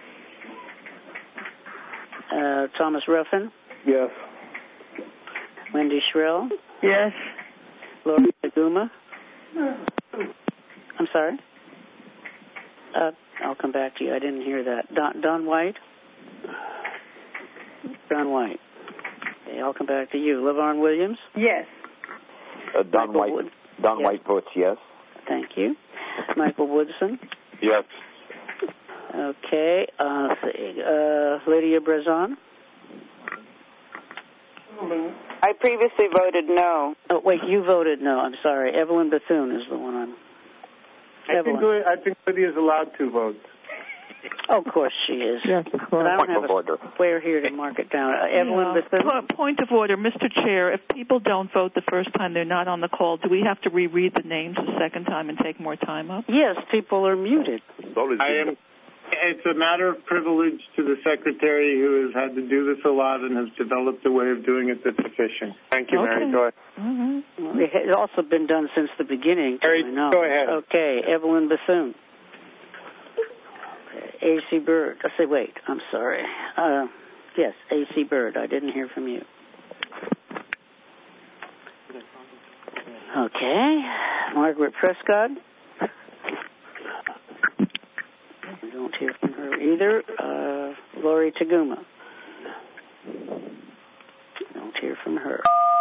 uh, Thomas Ruffin? Yes. Wendy Shrell? Yes. Lori Aguma? I'm sorry? Uh, I'll come back to you. I didn't hear that. Don, Don White? Don White. Okay, I'll come back to you. LaVarn Williams? Yes. Uh, Don Michael White. Wood. Don Yes. White votes yes. Thank you. Michael Woodson? Yes. Okay. Uh, let's see. Uh, Lydia Brazon? I previously voted no. Oh, wait, you voted no. I'm sorry. Evelyn Bethune is the one I'm... I think, Evelyn. I think Lydia's allowed two votes. Oh, of course she is. Yes, of But course. I don't Point have of a order. square here to mark it down. Uh, Evelyn Yeah. Bethune? Po- Point of order, Mister Chair. If people don't vote the first time they're not on the call, do we have to reread the names the second time and take more time up? Yes, people are muted. I am. It's a matter of privilege to the secretary who has had to do this a lot and has developed a way of doing it that's efficient. Thank you, Mary. Okay. Go ahead. Mm-hmm. Well, it has also been done since the beginning. Mary, I know. go ahead. Okay, Evelyn Bethune. Okay, A C Bird. I say, wait, I'm sorry. Uh, yes, A C Bird. I didn't hear from you. Okay, Margaret Prescott. I don't hear from her either. Uh, Lori Taguma. Don't hear from her.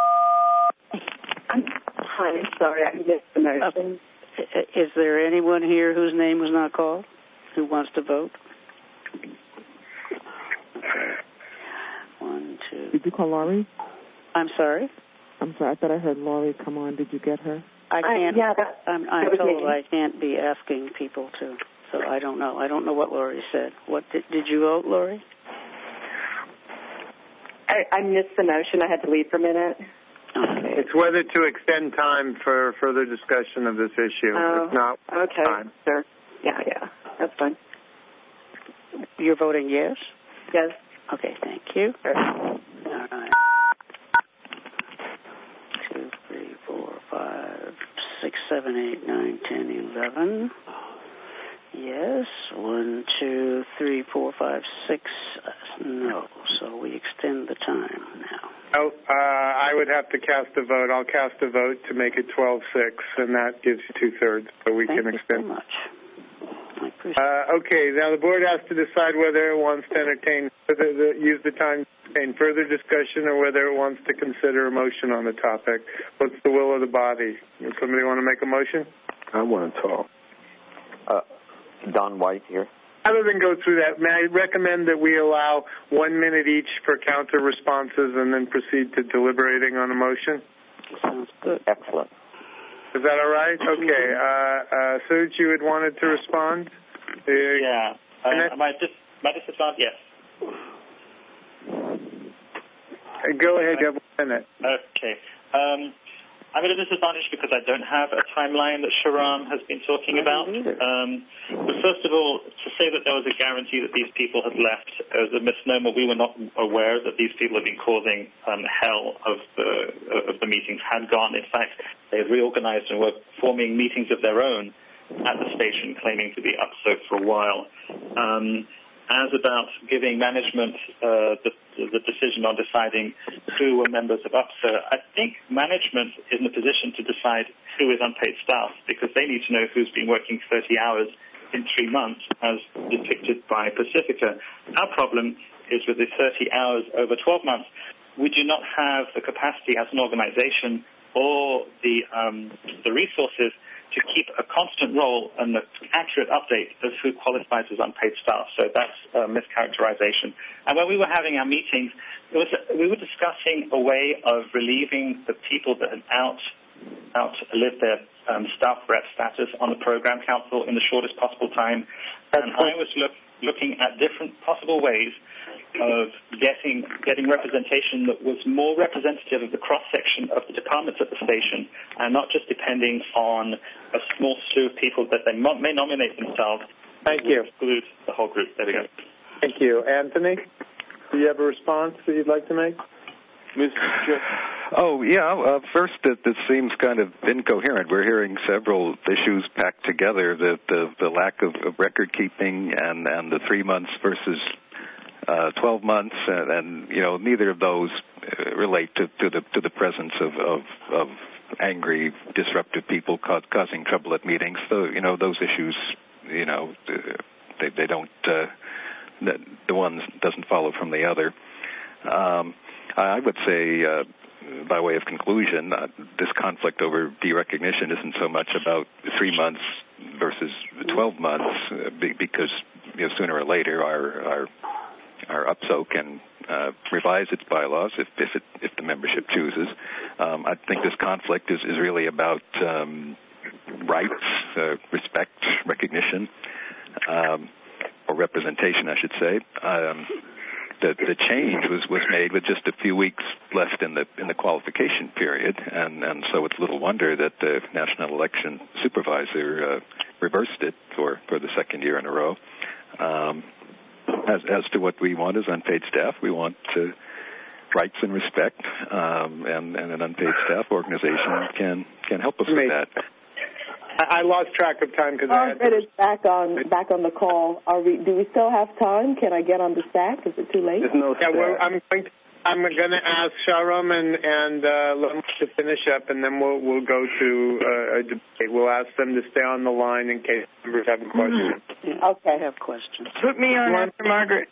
Hi, I'm sorry, I missed the motion. Uh, is there anyone here whose name was not called who wants to vote? Okay. One, two. Did you call Laurie? I'm sorry? I'm sorry. I thought I heard Laurie come on. Did you get her? I can't. I, yeah, that, I'm, I'm that was told me. I can't be asking people to. So I don't know. I don't know what Laurie said. What did, did you vote, Laurie? I, I missed the motion. I had to leave for a minute. Okay. It's whether to extend time for further discussion of this issue. Oh, If not, okay. time. Sure. Yeah, yeah. That's fine. You're voting yes? Yes. Okay, thank you. All right. Two, three, four, five, six, seven, eight, nine, ten, eleven. Yes. One, two, three, four, five, six. No. So we extend the time now. Oh, uh, I would have to cast a vote. I'll cast a vote to make it twelve six, and that gives you two-thirds, so we Thank can you extend. so much. I appreciate Uh, okay, now the board has to decide whether it wants to entertain, whether the, use the time to entertain further discussion or whether it wants to consider a motion on the topic. What's the will of the body? Does somebody want to make a motion? I want to talk. Uh, Don White here. Rather than go through that, may I recommend that we allow one minute each for counter responses and then proceed to deliberating on a motion? Sounds good. Excellent. Is that all right? Okay. Uh, uh, Suj, you had wanted to respond? Uh, yeah. Um, am I dis- am I disadvantaged? Yes. Go ahead, you have one minute. Okay. Um, I'm at a disadvantage because I don't have a timeline that Sharon has been talking about. Um, but first of all, to say that there was a guarantee that these people had left is a misnomer. We were not aware that these people had been causing um, hell of the, of the meetings, had gone. In fact, they had reorganized and were forming meetings of their own at the station, claiming to be U P S O for a while. Um, as about giving management uh, the, the decision on deciding who were members of U P S O, I think management is in a position to decide who is unpaid staff because they need to know who's been working thirty hours in three months as depicted by Pacifica. Our problem is with the thirty hours over twelve months. We do not have the capacity as an organization or the, um, the resources to keep a constant roll and an accurate update of who qualifies as unpaid staff. So that's a mischaracterization. And when we were having our meetings, it was, we were discussing a way of relieving the people that had out, outlived their um, staff rep status on the program council in the shortest possible time. And I was look, looking at different possible ways of getting getting representation that was more representative of the cross-section of the departments at the station and not just depending on a small slew of people that they may nominate themselves. Thank you. Exclude the whole group. There we go. Thank you. Anthony, do you have a response that you'd like to make? Mister Chair. Oh, yeah. Uh, first, it, it seems kind of incoherent. We're hearing several issues packed together, the, the, the lack of, of record keeping and, and the three months versus Uh, twelve months, and, and you know, neither of those uh, relate to, to the to the presence of, of, of angry, disruptive people ca- causing trouble at meetings. So you know, those issues, you know, they they don't uh, the, the one doesn't follow from the other. Um, I would say, uh, by way of conclusion, uh, this conflict over derecognition isn't so much about three months versus twelve months, uh, because you know, sooner or later our our Our U P S O can uh, revise its bylaws if if, it, if the membership chooses. Um, I think this conflict is, is really about um, rights, uh, respect, recognition, um, or representation, I should say. Um, the the change was, was made with just a few weeks left in the in the qualification period, and, and so it's little wonder that the National Election Supervisor uh, reversed it for, for the second year in a row. Um, As, as to what we want as unpaid staff, we want uh, rights and respect, um, and, and an unpaid staff organization can can help us with that. I, I lost track of time because I had Margaret is back on back on the call. Are we? Do we still have time? Can I get on the stack? Is it too late? There's no yeah, well, I'm going to, I'm going to ask Sharon and and uh, Lem to finish up, and then we'll we'll go to uh, a debate. We'll ask them to stay on the line in case members have a question. Yeah, okay, I have questions. Put me on after Margaret.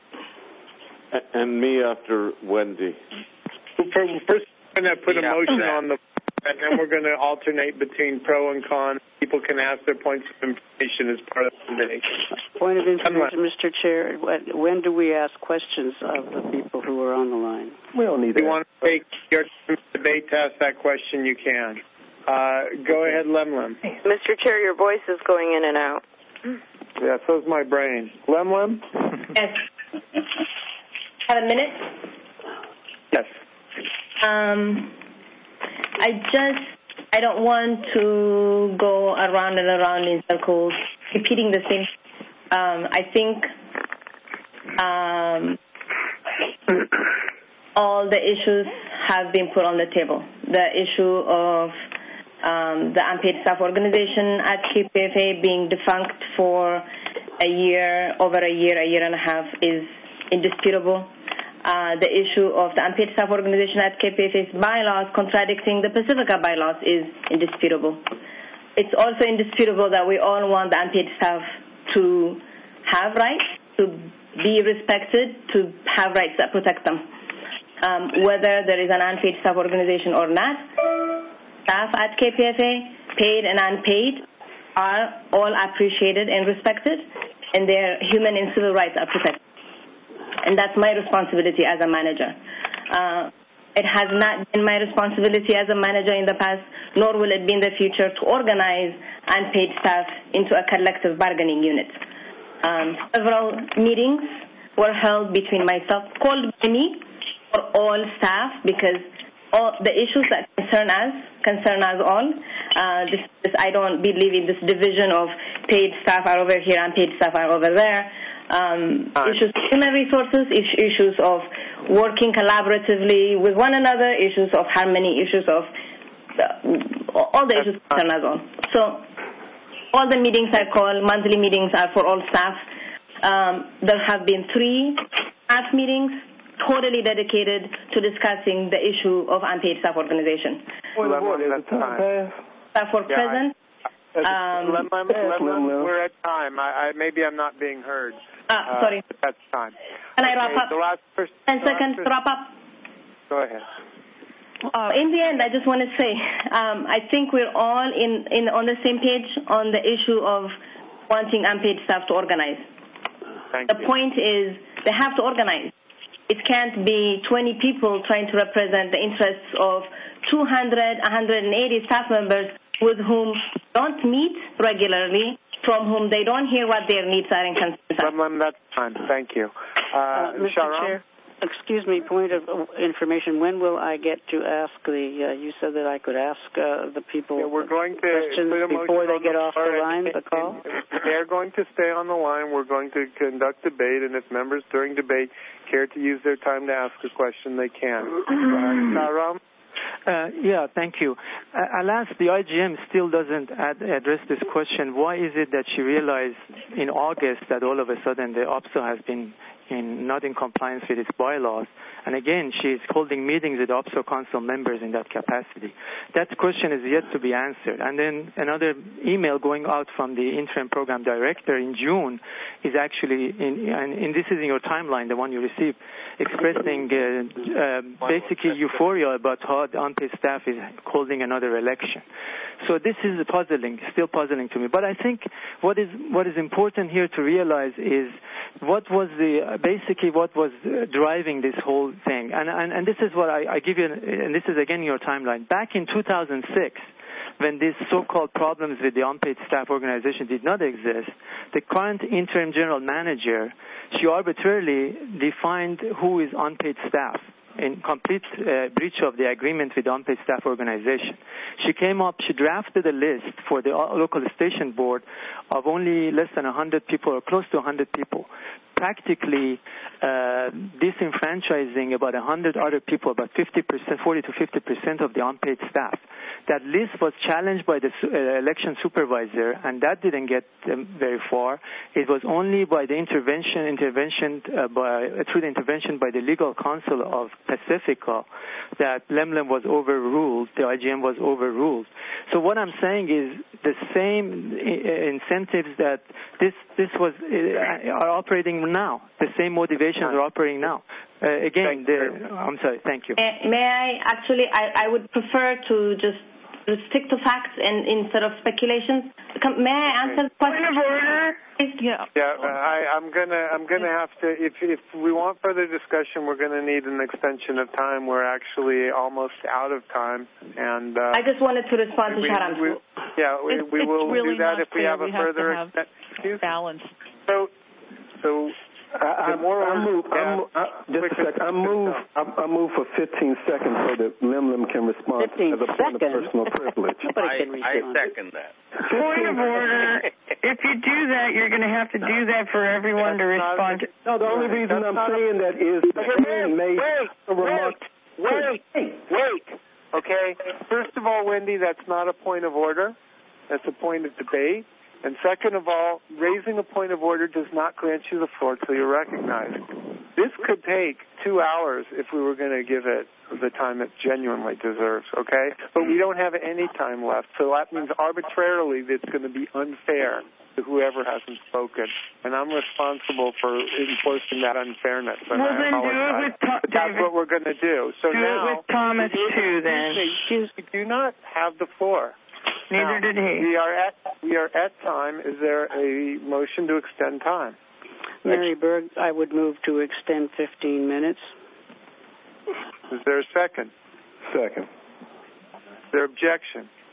And me after Wendy. First, we're going to put yeah. a motion on the, and then we're going to alternate between pro and con. People can ask their points of information as part of the debate. Point of information, Mister Chair. When do we ask questions of the people who are on the line? We don't need If you that. want to take your debate to ask that question, you can. Uh, go ahead, Lemlem. Mister Chair, your voice is going in and out. Yeah, so's my brain. Lemlem? Yes. Have a minute? Yes. Um, I just, I don't want to go around and around in circles, repeating the same. Um, I think um, all the issues have been put on the table. The issue of um, the unpaid staff organization at K P F A being defunct for a year, over a year, a year and a half is indisputable. Uh, the issue of the unpaid staff organization at K P F A's bylaws contradicting the Pacifica bylaws is indisputable. It's also indisputable that we all want the unpaid staff to have rights, to be respected, to have rights that protect them. Um, whether there is an unpaid staff organization or not, staff at K P F A, paid and unpaid, are all appreciated and respected, and their human and civil rights are protected. And that's my responsibility as a manager. Uh, it has not been my responsibility as a manager in the past nor will it be in the future to organize unpaid staff into a collective bargaining unit. Um, several meetings were held between myself, called by me, for all staff, because all the issues that concern us concern us all. Uh, this, this, I don't believe in this division of paid staff are over here and paid staff are over there. Um, issues of human resources, issues of working collaboratively with one another, issues of harmony, issues of uh, all the issues concern us all. So all the meetings I call, monthly meetings are for all staff. Um, there have been three staff meetings totally dedicated to discussing the issue of unpaid staff organization. Staff were yeah, present. I, um, let my, let my, we're at time. I, I, maybe I'm not being heard. Ah, sorry. Uh, that's time. Can okay, I wrap up? The last person, Ten seconds to wrap up. Go ahead. Uh, in the end, I just want to say, um, I think we're all in, in on the same page on the issue of wanting unpaid staff to organize. Thank the you. point is they have to organize. It can't be twenty people trying to represent the interests of two hundred, one hundred eighty staff members with whom don't meet regularly, from whom they don't hear what their needs are and concerns are. That's fine. Thank you. Uh, Uh, Mister Sharon? Chair, excuse me, point of information. When will I get to ask the, uh, you said that I could ask uh, the people yeah, we're going to questions put a before they on get the off the line, the call? They're going to stay on the line. We're going to conduct debate, and if members during debate care to use their time to ask a question, they can. Uh, Sharon? Uh, yeah, thank you. Uh, alas, the I G M still doesn't ad- address this question. Why is it that she realized in August that all of a sudden the O P S O has been in, not in compliance with its bylaws? And again, she's holding meetings with O P S O council members in that capacity. That question is yet to be answered. And then another email going out from the interim program director in June is actually, in, and, and this is in your timeline, the one you received, expressing uh, uh, basically euphoria about how the unpaid staff is holding another election. So this is puzzling, still puzzling to me. But I think what is what is important here to realize is what was the basically what was driving this whole thing. And and, and this is what I, I give you, and this is again your timeline. Back in two thousand six, when these so-called problems with the unpaid staff organization did not exist, the current interim general manager, she arbitrarily defined who is unpaid staff in complete uh, breach of the agreement with the unpaid staff organization. She came up, she drafted a list for the local station board of only less than one hundred people or close to one hundred people, practically uh, disenfranchising about one hundred other people, about fifty percent, forty to fifty percent of the unpaid staff. That list was challenged by the uh, election supervisor, and that didn't get um, very far. It was only by the intervention, intervention uh, by, uh, through the intervention by the legal counsel of Pacifica that Lemlem was overruled, the I G M was overruled. So what I'm saying is the same uh, incentives that this this was uh, are operating now. The same motivations are operating now. Uh, again, the, I'm sorry. Thank you. May, may I actually? I, I would prefer to just stick to facts and instead of speculations. May I answer the question? Point of order. Yeah. Yeah. Uh, I, I'm gonna. I'm gonna have to. If if we want further discussion, we're gonna need an extension of time. We're actually almost out of time, and. Uh, I just wanted to respond we, to Sharon. We, yeah, we, it's, we will it's really do that if we fair. have a we further have to have excuse balance. So, so. I, I, I move. I move I, just a second. I move. I, I move for fifteen seconds so that Lemlem can respond as a point of personal privilege. I, I second that. Point of order. If you do that, you're going to have to do that for everyone to respond. To. No, the only reason I'm saying that is Sharon made a remark. Wait, wait, wait. Okay. First of all, Wendy, that's not a point of order. That's a point of debate. And second of all, raising a point of order does not grant you the floor till you're recognized. This could take two hours if we were going to give it the time it genuinely deserves, okay? But we don't have any time left, so that means arbitrarily it's going to be unfair to whoever hasn't spoken. And I'm responsible for enforcing that unfairness. And well, I then apologize. do it with Tom, but that's David, what we're going to do. So do now, it with Thomas, too, then. You do not have the floor. Neither now, did he. We are at we are at time. Is there a motion to extend time? Mary Berg, I would move to extend fifteen minutes. Is there a second? Second. Is there objection?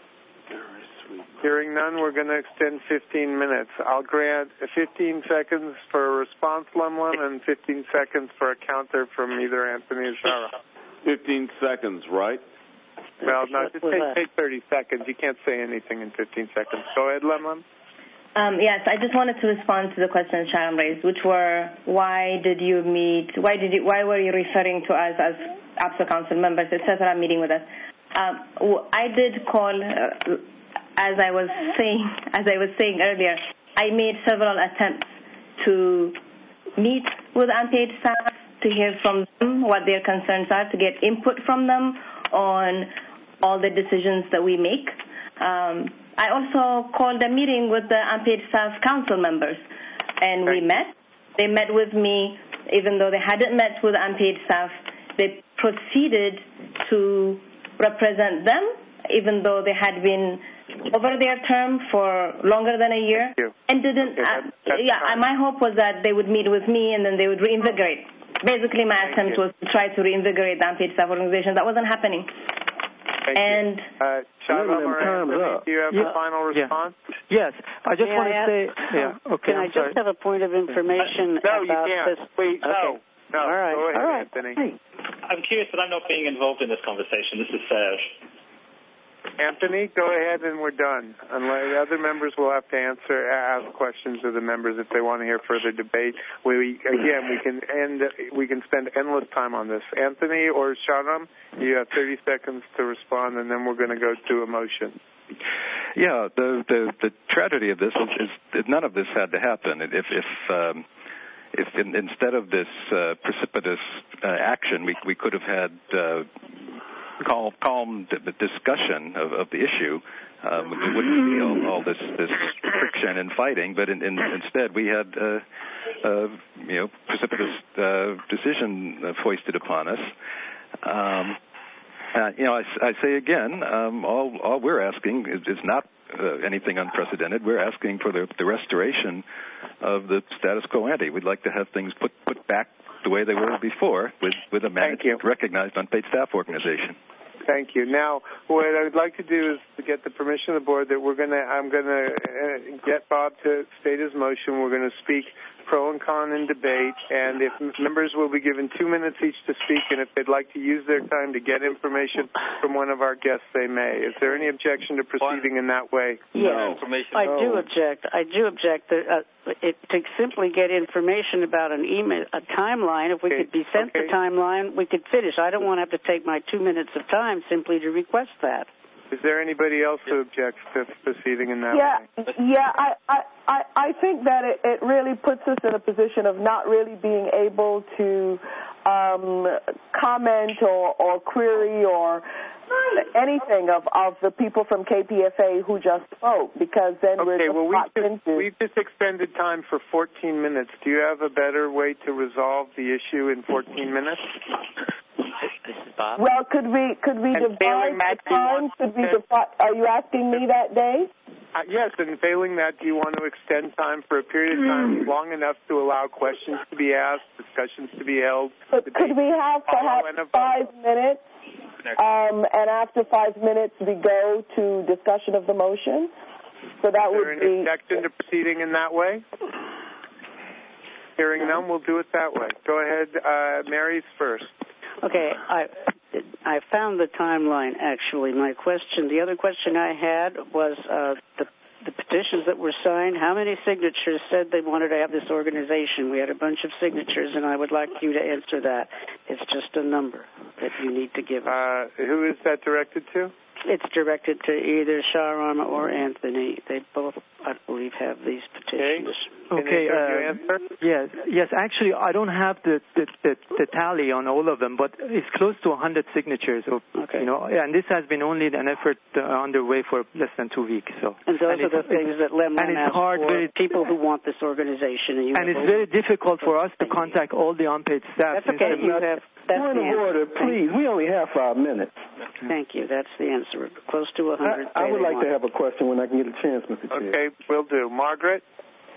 Hearing none, we're going to extend fifteen minutes. I'll grant fifteen seconds for a response, Lemlem, and fifteen seconds for a counter from either Anthony or Sarah. fifteen seconds, right? Well, no, just take, take thirty seconds. You can't say anything in fifteen seconds. Go ahead, Lemlem. Um, yes, I just wanted to respond to the questions Sharon raised, which were why did you meet? Why did you? Why were you referring to us as APSO Council members, et cetera, meeting with us? Um, I did call, uh, as I was saying, as I was saying earlier. I made several attempts to meet with unpaid staff to hear from them what their concerns are, to get input from them on all the decisions that we make. Um, I also called a meeting with the unpaid staff council members, and we met. They met with me, even though they hadn't met with unpaid staff. They proceeded to represent them, even though they had been over their term for longer than a year, and didn't. Uh, yeah, my hope was that they would meet with me and then they would reinvigorate. Basically, my attempt was to try to reinvigorate the unpaid staff organization. That wasn't happening. Thank and you. Uh, Shalom, or Anthony, do you have yeah. a final response? Yeah. Yes, I just May want I to say. ask, Yeah. Okay. Can I I'm sorry. just have a point of information uh, no, about you can't. this? Please, okay. no. No. All right. Go ahead, All right. Anthony. I'm curious, but I'm not being involved in this conversation. This is Serge. Anthony, go ahead and we're done. Unless the other members will have to answer, ask questions of the members if they want to hear further debate. We again, we can end, we can spend endless time on this. Anthony or Sharam, you have thirty seconds to respond, and then we're going to go to a motion. Yeah, the the, the tragedy of this is, is none of this had to happen. If if um, if in, instead of this uh, precipitous uh, action, we we could have had. Uh, Calm, calm discussion of, of the issue. Um, it wouldn't be all, all this, this friction and fighting, but in, in, instead we had, uh, uh, you know, precipitous uh, decision uh, foisted upon us. Um, uh, you know, I, I say again, um, all, all we're asking is, is not uh, anything unprecedented. We're asking for the, the restoration of the status quo ante. We'd like to have things put put back the way they were before, with, with a managed, recognized unpaid staff organization. Thank you. Now, what I would like to do is to get the permission of the board that we're going to, I'm going to uh, get Bob to state his motion. We're going to speak pro and con in debate, and if members will be given two minutes each to speak, and if they'd like to use their time to get information from one of our guests, they may. Is there any objection to proceeding in that way? Yes, no. I do object. I do object that, uh, it, to simply get information about an email, a timeline. If we okay. could be sent okay. the timeline, we could finish. I don't want to have to take my two minutes of time simply to request that. Is there anybody else who objects to proceeding in that yeah, way? Yeah, I, I, I think that it, it really puts us in a position of not really being able to um, comment or, or query or anything of, of the people from K P F A who just spoke, because then okay, we're just well, we locked just, into... we've just extended time for fourteen minutes. Do you have a better way to resolve the issue in fourteen minutes? This is Bob. Well, could we could we and divide the time? Could we divide? Are you asking me that day? Uh, yes, and failing that, do you want to extend time for a period of time long enough to allow questions to be asked, discussions to be held? But could we have perhaps five minutes, um, and after five minutes we go to discussion of the motion? So that Is would there be. any objection to proceeding in that way? Hearing none, we'll do it that way. Go ahead, uh, Mary's first. Okay, I I found the timeline, actually. My question, the other question I had was uh, the, the petitions that were signed, how many signatures said they wanted to have this organization? We had a bunch of signatures, and I would like you to answer that. It's just a number that you need to give us. Uh, who is that directed to? It's directed to either Sharam or Anthony. They both, I believe, have these petitions. Okay. Uh, yes. Yes. Actually, I don't have the, the, the, the tally on all of them, but it's close to one hundred signatures. Or, okay. You know, and this has been only an effort uh, underway for less than two weeks. So. And those and are the things that Lemlem asked hard, for, very, people who want this organization. And, you and it's very difficult for us to contact all the unpaid staff. That's okay. You have, that's Point the of answer. order, please. We only have five minutes. Thank you. That's the answer. Close to one hundred. I, I would like to have a question when I can get a chance, Mister Chair. Okay, will do. Margaret?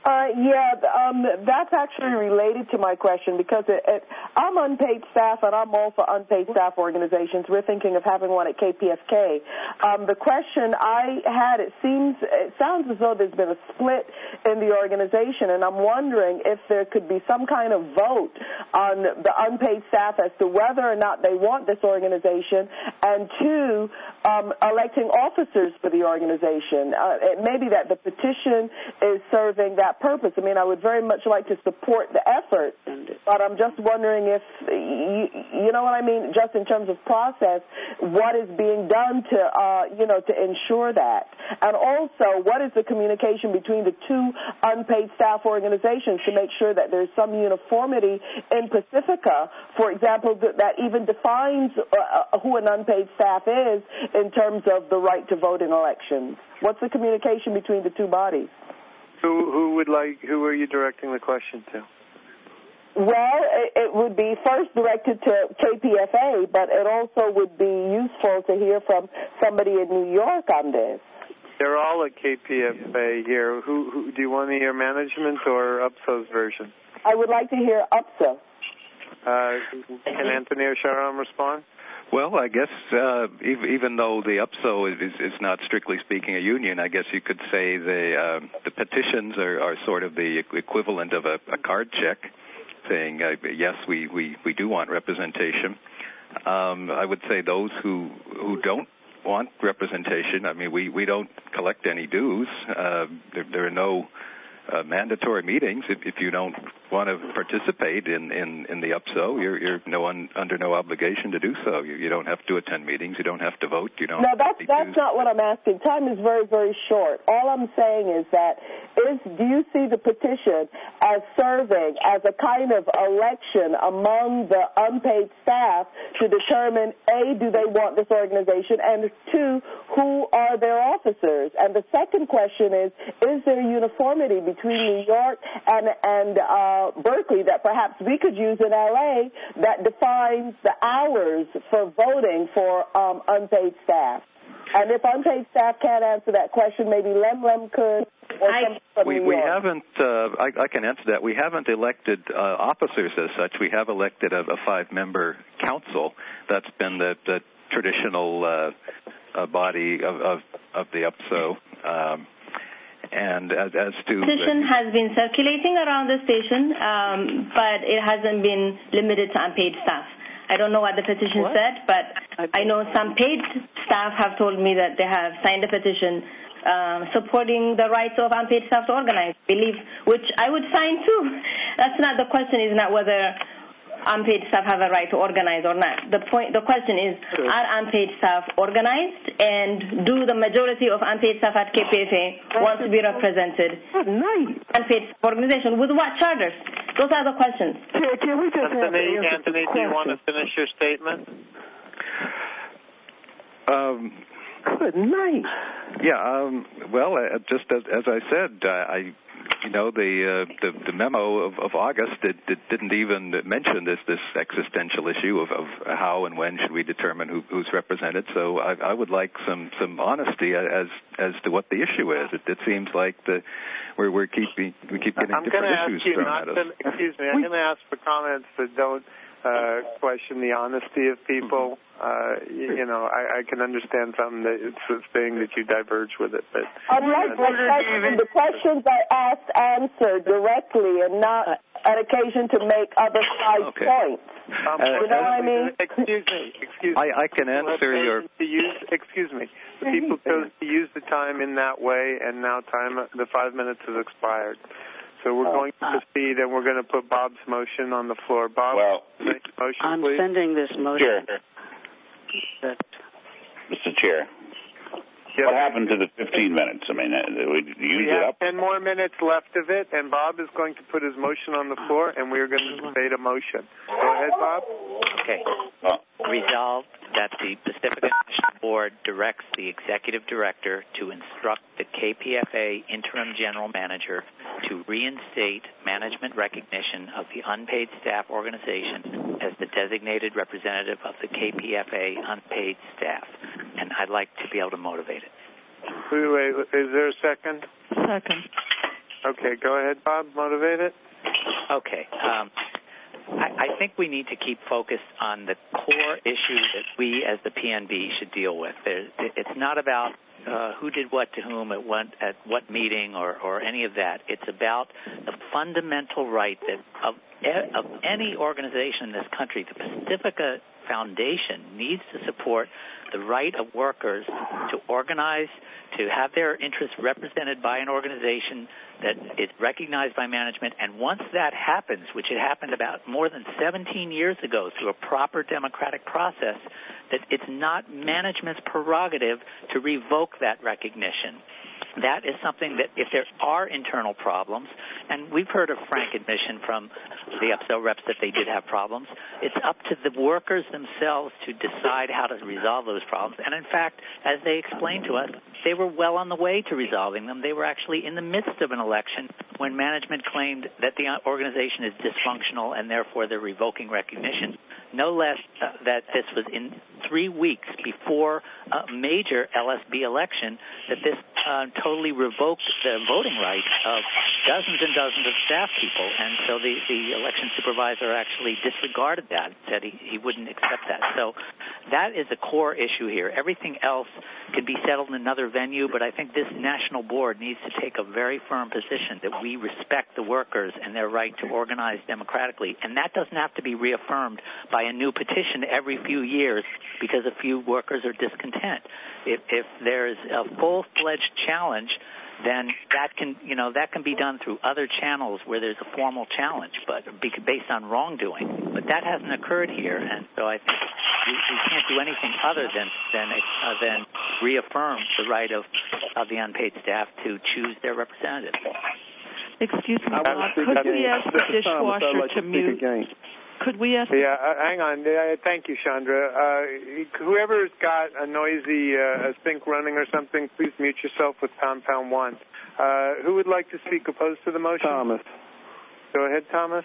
Uh, yeah, um, that's actually related to my question because it, it, I'm unpaid staff and I'm all for unpaid staff organizations. We're thinking of having one at K P F K. Um, the question I had, it seems, it sounds as though there's been a split in the organization, and I'm wondering if there could be some kind of vote on the unpaid staff as to whether or not they want this organization, and two, um, electing officers for the organization. Uh, it may be that the petition is serving that purpose. I mean, I would very much like to support the effort, but I'm just wondering if, you, you know what I mean, just in terms of process, what is being done to, uh, you know, to ensure that? And also, what is the communication between the two unpaid staff organizations to make sure that there's some uniformity in Pacifica, for example, that, that even defines uh, who an unpaid staff is in terms of the right to vote in elections? What's the communication between the two bodies? Who, who would like? Who are you directing the question to? Well, it, it would be first directed to K P F A, but it also would be useful to hear from somebody in New York on this. They're all at K P F A here. Who, who do you want to hear, management or U P S O's version? I would like to hear U P S O. Uh, can Anthony or Sharon respond? Well, I guess uh, even though the U P S O is, is not strictly speaking a union, I guess you could say the uh, the petitions are, are sort of the equivalent of a, a card check, saying uh, yes, we, we, we do want representation. Um, I would say those who who don't want representation, I mean, we, we don't collect any dues. Uh, there, there are no uh, mandatory meetings. If, if you don't want to participate in, in, in the U P S O, you're, you're no un, under no obligation to do so. You, you don't have to attend meetings. You don't have to vote. You don't. No, that's that's not what I'm asking. Time is very, very short. All I'm saying is that is do you see the petition as serving as a kind of election among the unpaid staff to determine, A, do they want this organization, and two, who are their officers? And the second question is, is there uniformity between New York and and uh, Berkeley that perhaps we could use in L A that defines the hours for voting for um, unpaid staff? And if unpaid staff can't answer that question, maybe Lem Lem could. Or from we New we York. haven't. Uh, I, I can answer that. We haven't elected uh, officers as such. We have elected a, a five-member council. That's been the, the traditional uh, uh, body of, of of the U P S O. Um, And as, as to the petition has been circulating around the station, um, but it hasn't been limited to unpaid staff. I don't know what the petition what? said, but I know some paid staff have told me that they have signed a petition uh, supporting the rights of unpaid staff to organize, believe, which I would sign too. That's not the question. Is not whether unpaid staff have a right to organize or not. The point, the question is, sure. Are unpaid staff organized, and do the majority of unpaid staff at K P F A want to be represented? Nice. Unpaid organization with what charters? Those are the questions. Can, can we just Anthony, Anthony, do you want to finish your statement? Um, Good night. Yeah. Um, well, uh, just as, as I said, uh, I. You know, the, uh, the the memo of, of August did, did, didn't even mention this this existential issue of, of how and when should we determine who, who's represented. So I, I would like some, some honesty as as to what the issue is. It, it seems like the we're we're keeping we keep getting I'm different issues ask you thrown not at us. To, excuse me, I'm going to ask for comments that don't uh, question the honesty of people. Uh, you, you know, I, I can understand something that it's a thing that you diverge with it, but I'd like the, question, the questions I asked answered directly and not an occasion to make other side okay. points. Um, uh, you know what I mean? Excuse me. Excuse me. I, I can answer your. To use, excuse me. The people chose to use the time in that way, and now time the five minutes has expired. So we're going to proceed, and we're going to put Bob's motion on the floor. Bob, well, make the motion, I'm please. sending this motion. Chair. That Mister Chair, yes. What happened to the fifteen minutes? I mean, uh, we used we it have up. ten more minutes left of it, and Bob is going to put his motion on the floor, and we are going to debate a motion. Go ahead, Bob. Okay. Oh. Resolved that the Pacifica National Board directs the Executive Director to instruct the K P F A Interim General Manager to reinstate management recognition of the unpaid staff organization as the designated representative of the K P F A unpaid staff. And I'd like to be able to motivate it. Wait, wait, is there a second? Second. Okay, go ahead, Bob. Motivate it. Okay. Um, I, I think we need to keep focused on the core issue that we as the P N B should deal with. There, it's not about uh, who did what to whom at what, at what meeting or, or any of that. It's about the fundamental right that of, of any organization in this country, the Pacifica Foundation needs to support the right of workers to organize, to have their interests represented by an organization that is recognized by management. And once that happens, which it happened about more than seventeen years ago through a proper democratic process, that it's not management's prerogative to revoke that recognition. That is something that if there are internal problems, and we've heard a frank admission from the U P S O reps that they did have problems, it's up to the workers themselves to decide how to resolve those problems. And in fact, as they explained to us, they were well on the way to resolving them. They were actually in the midst of an election when management claimed that the organization is dysfunctional and therefore they're revoking recognition. No less uh, that this was in three weeks before a major L S B election that this uh, totally revoked the voting rights of dozens and dozens of staff people. And so the, the election supervisor actually disregarded that, said he, he wouldn't accept that. So that is a core issue here. Everything else can be settled in another venue, but I think this national board needs to take a very firm position that we respect the workers and their right to organize democratically. And that doesn't have to be reaffirmed by a new petition every few years because a few workers are discontent. If, if there's a full-fledged challenge, then that can, you know, that can be done through other channels where there's a formal challenge, but based on wrongdoing. But that hasn't occurred here, and so I think we, we can't do anything other than than uh, than reaffirm the right of of the unpaid staff to choose their representative. Excuse me, Bob. Could we ask the dishwasher like to mute? Could we ask? Yeah, uh, hang on. Uh, thank you, Chandra. Uh, whoever's got a noisy uh, sink running or something, please mute yourself with pound pound one. Uh, who would like to speak opposed to the motion? Thomas. Go ahead, Thomas.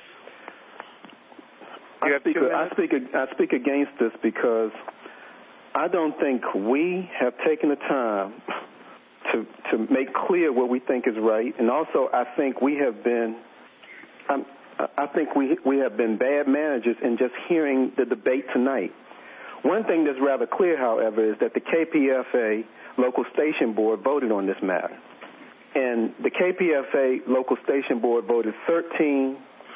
You I have speak, two I minutes. speak. I speak against this because I don't think we have taken the time to to make clear what we think is right, and also I think we have been. Um, I think we we have been bad managers in just hearing the debate tonight. One thing that's rather clear, however, is that the K P F A local station board voted on this matter. And the K P F A local station board voted thirteen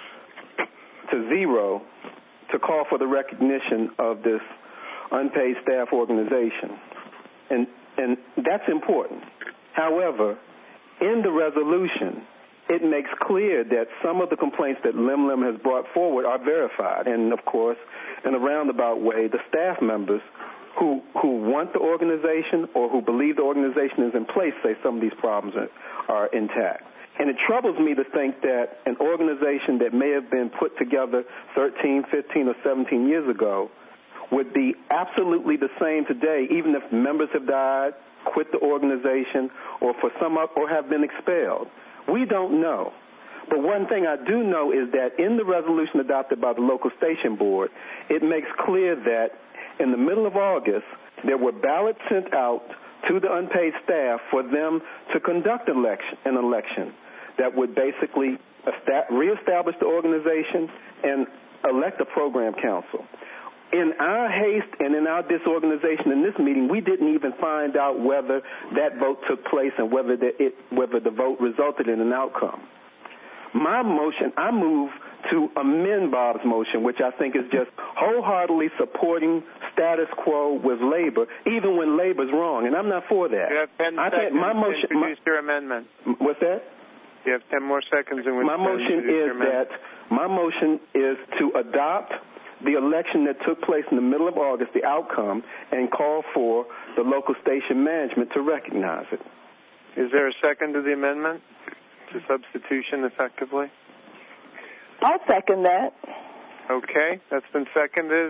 to zero to call for the recognition of this unpaid staff organization. And, and that's important. However, in the resolution, it makes clear that some of the complaints that Lim Lim has brought forward are verified. And, of course, in a roundabout way, the staff members who who want the organization or who believe the organization is in place say some of these problems are, are intact. And it troubles me to think that an organization that may have been put together thirteen, fifteen, or seventeen years ago would be absolutely the same today, even if members have died, quit the organization, or for some or have been expelled. We don't know. But one thing I do know is that in the resolution adopted by the local station board, it makes clear that in the middle of August, there were ballots sent out to the unpaid staff for them to conduct election, an election that would basically esta- reestablish the organization and elect a program council. In our haste and in our disorganization in this meeting, we didn't even find out whether that vote took place and whether the, it, whether the vote resulted in an outcome. My motion, I move to amend Bob's motion, which I think is just wholeheartedly supporting status quo with labor, even when labor's wrong, and I'm not for that. You have ten I seconds think my motion, to introduce my, your amendment. What's that? You have ten more seconds in which my to motion introduce your is amendment. that my motion is to adopt the election that took place in the middle of August, the outcome, and call for the local station management to recognize it. Is there a second to the amendment? To substitution, effectively? I'll second that. Okay, that's been seconded.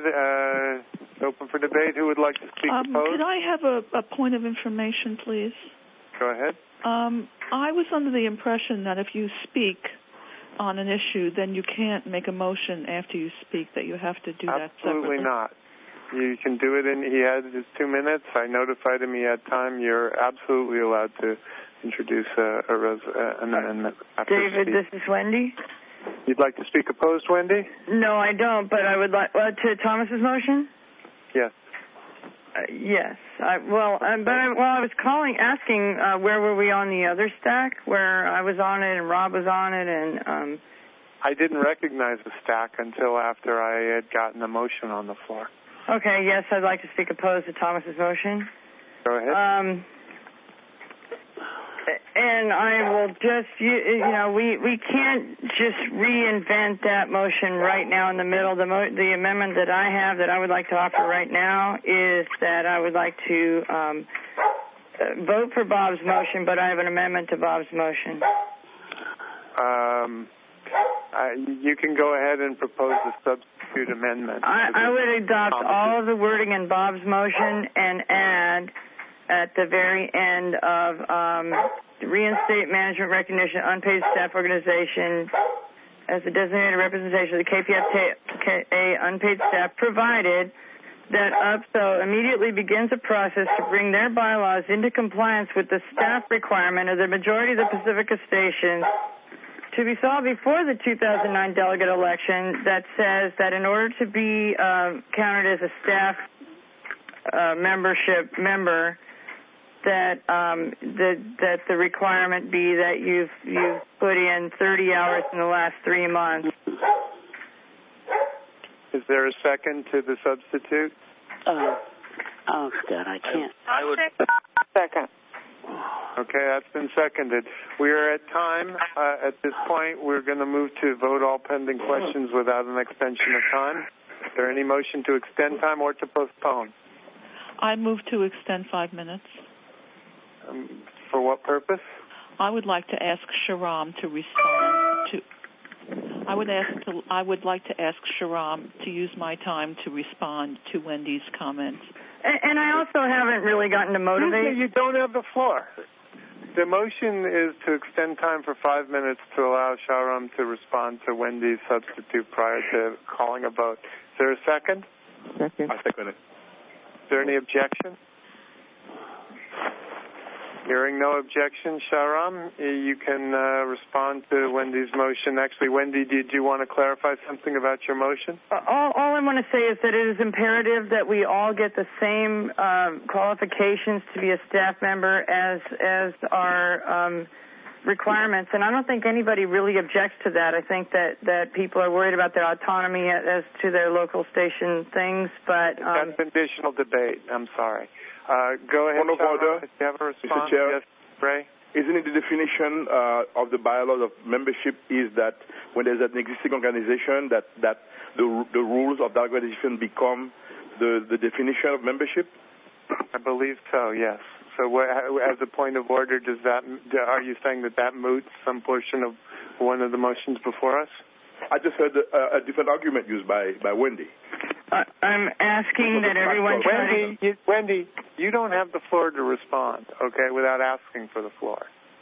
Uh, open for debate. Who would like to speak Um, opposed? could I have a, a point of information, please? Go ahead. Um, I was under the impression that if you speak on an issue, then you can't make a motion after you speak, that you have to do that Absolutely separately. not. You can do it, and he had his two minutes. I notified him he had time. You're absolutely allowed to introduce a, a res, uh, an amendment. After David, speak. this is Wendy. You'd like to speak opposed, Wendy? No, I don't, but I would like uh, to Thomas's motion. Yes. Uh, yes. I, well, um, but I, well, I was calling, asking uh, where were we on the other stack, where I was on it and Rob was on it, and um, I didn't recognize the stack until after I had gotten a motion on the floor. Okay. Yes, I'd like to speak opposed to Thomas's motion. Go ahead. Um, and I will just, you, you know, we, we can't just reinvent that motion right now in the middle. The, mo- the amendment that I have that I would like to offer right now is that I would like to um, uh, vote for Bob's motion, but I have an amendment to Bob's motion. Um, I, you can go ahead and propose a substitute amendment. I, I would adopt all of the wording in Bob's motion and add at the very end of um, reinstate management recognition unpaid staff organization as the designated representation of the K P F A unpaid staff, provided that U P S O immediately begins a process to bring their bylaws into compliance with the staff requirement of the majority of the Pacifica stations to be solved before the two thousand nine delegate election, that says that in order to be uh, counted as a staff uh, membership member, that um, the, that the requirement be that you've you've put in thirty hours in the last three months. Is there a second to the substitute? Uh, oh, God, I can't. I, I would second. Okay, that's been seconded. We are at time. Uh, at this point, we're going to move to vote all pending questions without an extension of time. Is there any motion to extend time or to postpone? I move to extend five minutes. Um, for what purpose? I would like to ask Shahram to respond to. I would ask to. I would like to ask Shahram to use my time to respond to Wendy's comments. And, and I also haven't really gotten to motivate. You don't have the floor. The motion is to extend time for five minutes to allow Shahram to respond to Wendy's substitute prior to calling a vote. Is there a second? Second. I second it. Is there any objection? Hearing no objection, Shahram, you can uh, respond to Wendy's motion. Actually, Wendy, did you want to clarify something about your motion? All, all I want to say is that it is imperative that we all get the same um, qualifications to be a staff member as as our um, requirements, and I don't think anybody really objects to that. I think that, that people are worried about their autonomy as to their local station things, but... Um, That's additional debate. I'm sorry. Uh, go ahead, Point of order, if you have a response. Mister Chair. Yes, Ray? Isn't it the definition uh, of the bylaws of membership is that when there's an existing organization, that, that the, the rules of that organization become the, the definition of membership? I believe so, yes. So what, as a point of order, does that, are you saying that that moots some portion of one of the motions before us? I just heard a, a different argument used by, by Wendy. Uh, I'm asking that everyone... Wendy, you, Wendy, you don't have the floor to respond, okay, without asking for the floor.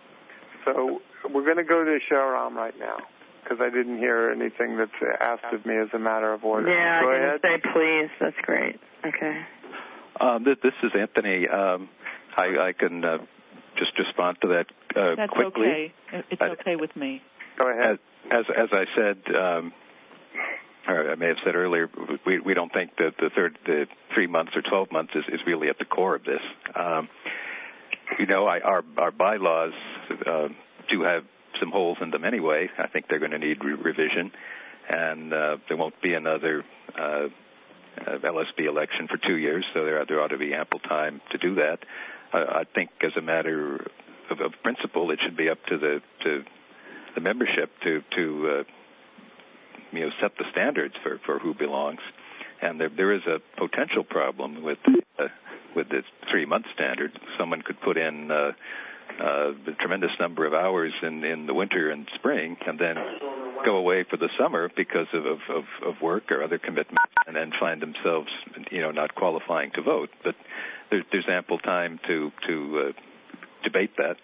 So we're going to go to Shahram right now, because I didn't hear anything that's asked of me as a matter of order. Yeah, go I ahead. didn't say please. That's great. Okay. Um, this, this is Anthony. Um, I, I can uh, just respond to that uh, That's quickly. okay. It's okay with me. Go ahead. As, as, as I said, um, or I may have said earlier, we, we don't think that the third, the three months or twelve months is, is really at the core of this. Um, you know, I, our our bylaws uh, do have some holes in them anyway. I think they're going to need re- revision, and uh, there won't be another uh, uh, L S B election for two years, so there, there ought to be ample time to do that. Uh, I think, as a matter of, of principle, it should be up to the to the membership to to uh, you know set the standards for, for who belongs, and there there is a potential problem with uh, with the three month standard. Someone could put in uh, uh, a tremendous number of hours in, in the winter and spring, and then go away for the summer because of, of, of, of work or other commitments, and then find themselves you know not qualifying to vote. But there, there's ample time to to uh, debate that.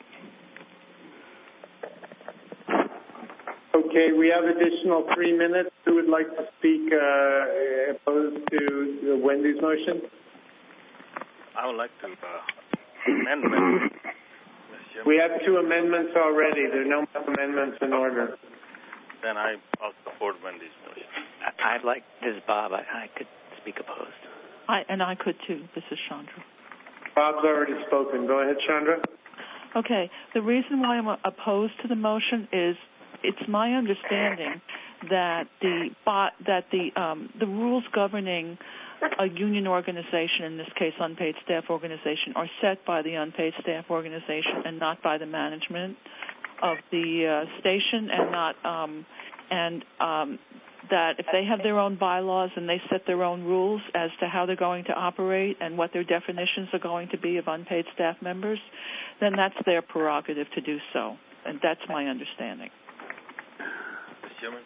Okay, we have additional three minutes. Who would like to speak uh, opposed to Wendy's motion? I would like to uh, amend Mister We have two amendments already. There are no more amendments in order. Then I also support Wendy's motion. I'd like, this is Bob, I, I could speak opposed. I, and I could too. This is Chandra. Bob's already spoken. Go ahead, Chandra. Okay. The reason why I'm opposed to the motion is it's my understanding that the that the um, the rules governing a union organization, in this case unpaid staff organization, are set by the unpaid staff organization and not by the management of the uh, station, and not um, and um, that if they have their own bylaws and they set their own rules as to how they're going to operate and what their definitions are going to be of unpaid staff members, then that's their prerogative to do so, and that's my understanding. Mister Chairman.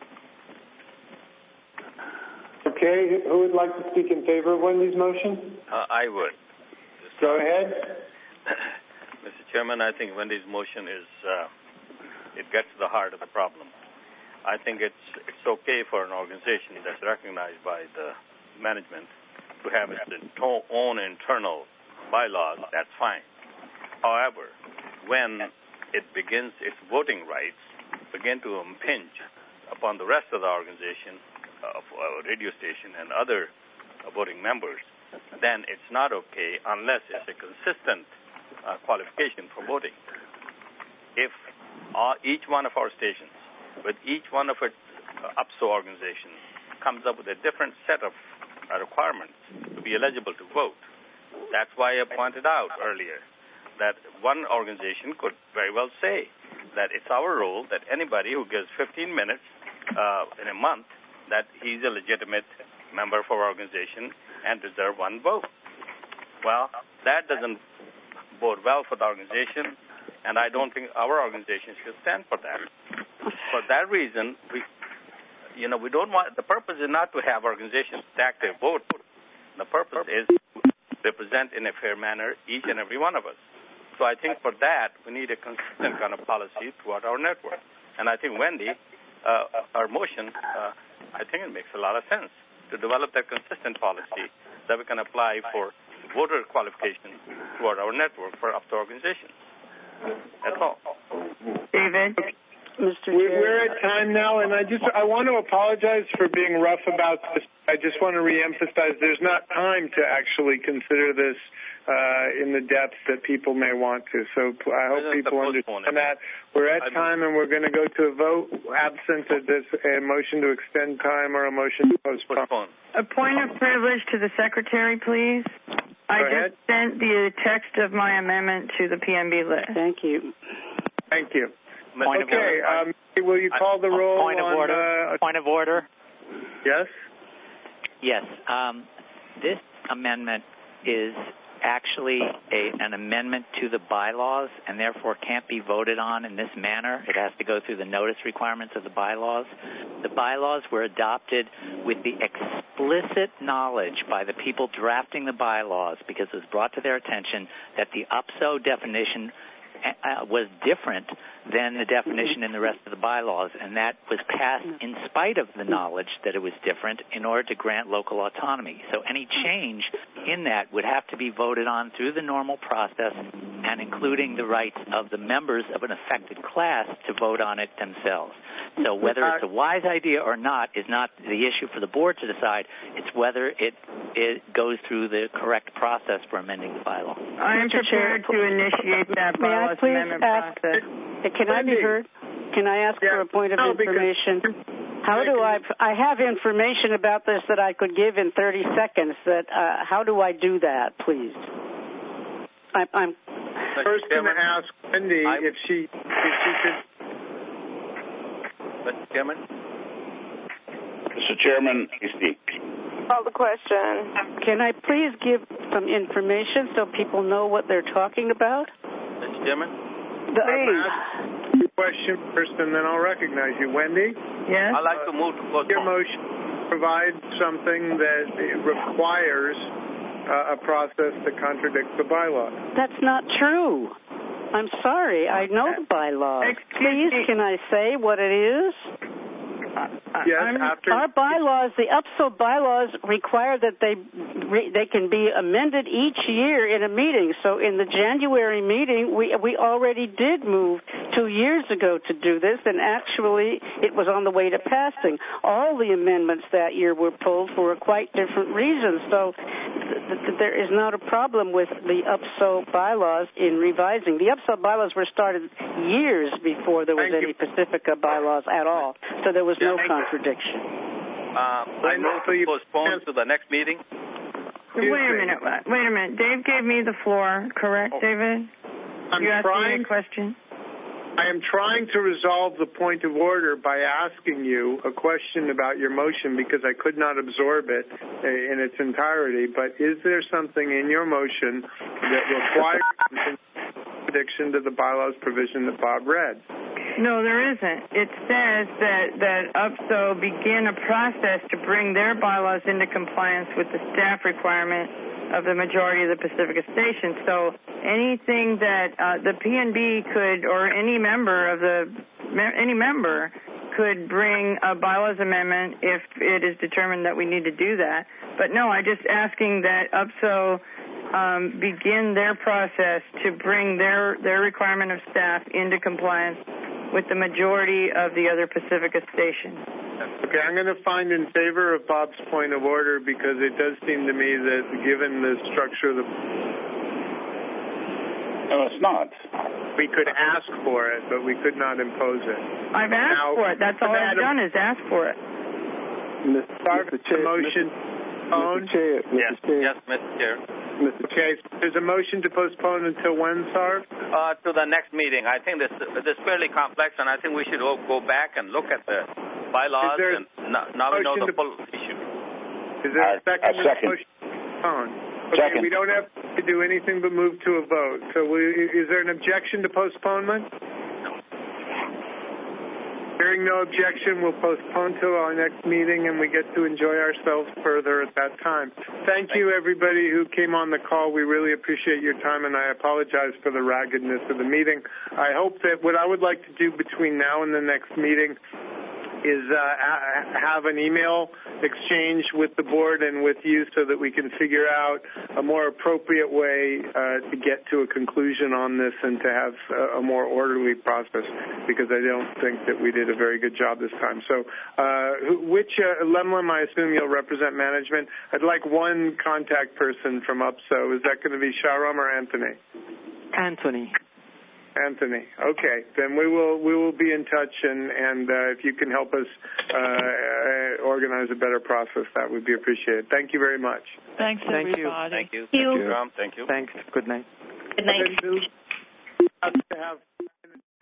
Okay, who would like to speak in favor of Wendy's motion? Uh, I would. Go ahead. Mister Chairman, I think Wendy's motion is, uh, it gets to the heart of the problem. I think it's it's okay for an organization that's recognized by the management to have its own internal bylaws. That's fine. However, when it begins its voting rights, begin to impinge upon the rest of the organization, of a radio station and other uh, voting members, then it's not okay unless it's a consistent uh, qualification for voting. If uh, each one of our stations, with each one of its uh, U P S O organizations, comes up with a different set of uh, requirements to be eligible to vote, that's why I pointed out earlier that one organization could very well say that it's our rule that anybody who gives fifteen minutes uh, in a month, that he's a legitimate member of our organization and deserve one vote. Well, that doesn't bode well for the organization, and I don't think our organization should stand for that. For that reason, we, you know, we don't want, the purpose is not to have organizations stack their vote. The purpose is to represent in a fair manner each and every one of us. So I think for that, we need a consistent kind of policy throughout our network. And I think Wendy, uh, our motion, uh, I think it makes a lot of sense to develop that consistent policy that we can apply for voter qualification throughout our network for up to organizations. That's all. David? Mister We're, we're at time now, and I just I want to apologize for being rough about this. I just want to reemphasize there's not time to actually consider this uh, in the depth that people may want to. So I hope people understand that. We're at time, and we're going to go to a vote. Absent of this, a motion to extend time or a motion to postpone. A point of privilege to the Secretary, please. I just sent the text of my amendment to the P M B list. Thank you. Thank you. Point okay, of um, will you call the roll Point of on, order. Uh, Point of order. Yes? Yes. Um, this amendment is actually a, an amendment to the bylaws and therefore can't be voted on in this manner. It has to go through the notice requirements of the bylaws. The bylaws were adopted with the explicit knowledge by the people drafting the bylaws, because it was brought to their attention that the U P S O definition Uh, was different than the definition in the rest of the bylaws, and that was passed in spite of the knowledge that it was different in order to grant local autonomy. So any change in that would have to be voted on through the normal process, and including the rights of the members of an affected class to vote on it themselves. So whether it's a wise idea or not is not the issue for the board to decide. It's whether it it goes through the correct process for amending the bylaw. I am prepared to initiate that bylaws amendment ask, process. Can I be heard? Can I ask yeah. for a point of no, information? How do I? I have information about this that I could give in thirty seconds. That uh, how do I do that, please? I, I'm first going to ask Wendy I'm, if she if she could. Mister Chairman. Mister Chairman, please speak. Call the question. Can I please give some information so people know what they're talking about? Mister Chairman. The, ask the question first, and then I'll recognize you, Wendy. Yes. I'd like to move to postpone. Your motion provides something that requires uh, a process that contradicts the bylaw. That's not true. I'm sorry. I know the bylaws. Excuse Please, me. can I say what it is? Yes, I'm, after our bylaws, the U P S O bylaws require that they re, they can be amended each year in a meeting. So in the January meeting, we we already did move two years ago to do this, and actually it was on the way to passing. All the amendments that year were pulled for quite different reasons. So th- th- there is not a problem with the U P S O bylaws in revising. The U P S O bylaws were started years before there was Thank any you. Pacifica bylaws at all. So there was no contradiction. Uh, I move to postpone to the next meeting. Wait a minute. Wait a minute. Dave gave me the floor, correct, Oh. David? I'm you asked trying, me a question? I am trying to resolve the point of order by asking you a question about your motion because I could not absorb it in its entirety. But is there something in your motion that requires contradiction to the bylaws provision that Bob read? No, there isn't. It says that, that U P S O begin a process to bring their bylaws into compliance with the staff requirement of the majority of the Pacifica Station. So anything that uh, the P N B could, or any member of the, any member could bring a bylaws amendment if it is determined that we need to do that. But no, I'm just asking that U P S O um, begin their process to bring their, their requirement of staff into compliance with the majority of the other Pacifica stations. Okay, I'm going to find in favor of Bob's point of order because it does seem to me that given the structure of the... No, it's not. We could ask for it, but we could not impose it. I've asked now, for it. That's all I've done is ask for it. Mister Chair, motion Mister Chair, Mister Yes, Chair. yes, Mister Chair. Mister Okay, there's a motion to postpone until when, Sarv? Uh, to the next meeting. I think this this is fairly complex, and I think we should all go back and look at the bylaws, and now, now we know the to, full issue. Is there a I- second? a second. Motion to postpone? Okay, Second. we don't have to do anything but move to a vote. So we, is there an objection to postponement? Hearing no objection, we'll postpone to our next meeting, and we get to enjoy ourselves further at that time. Thank you, everybody who came on the call. We really appreciate your time, and I apologize for the raggedness of the meeting. I hope that what I would like to do between now and the next meeting is uh, have an email exchange with the board and with you so that we can figure out a more appropriate way uh, to get to a conclusion on this and to have a more orderly process, because I don't think that we did a very good job this time. So uh, which, uh, Lemlem, I assume you'll represent management. I'd like one contact person from U P S O. Is that going to be Sharam or Anthony? Anthony. Anthony. Okay, then we will we will be in touch, and and uh, if you can help us uh, organize a better process, that would be appreciated. Thank you very much. Thanks, Thank everybody. you. Thank you. Thank you. Ram. Thank you. Thanks. Good night. Good night. To have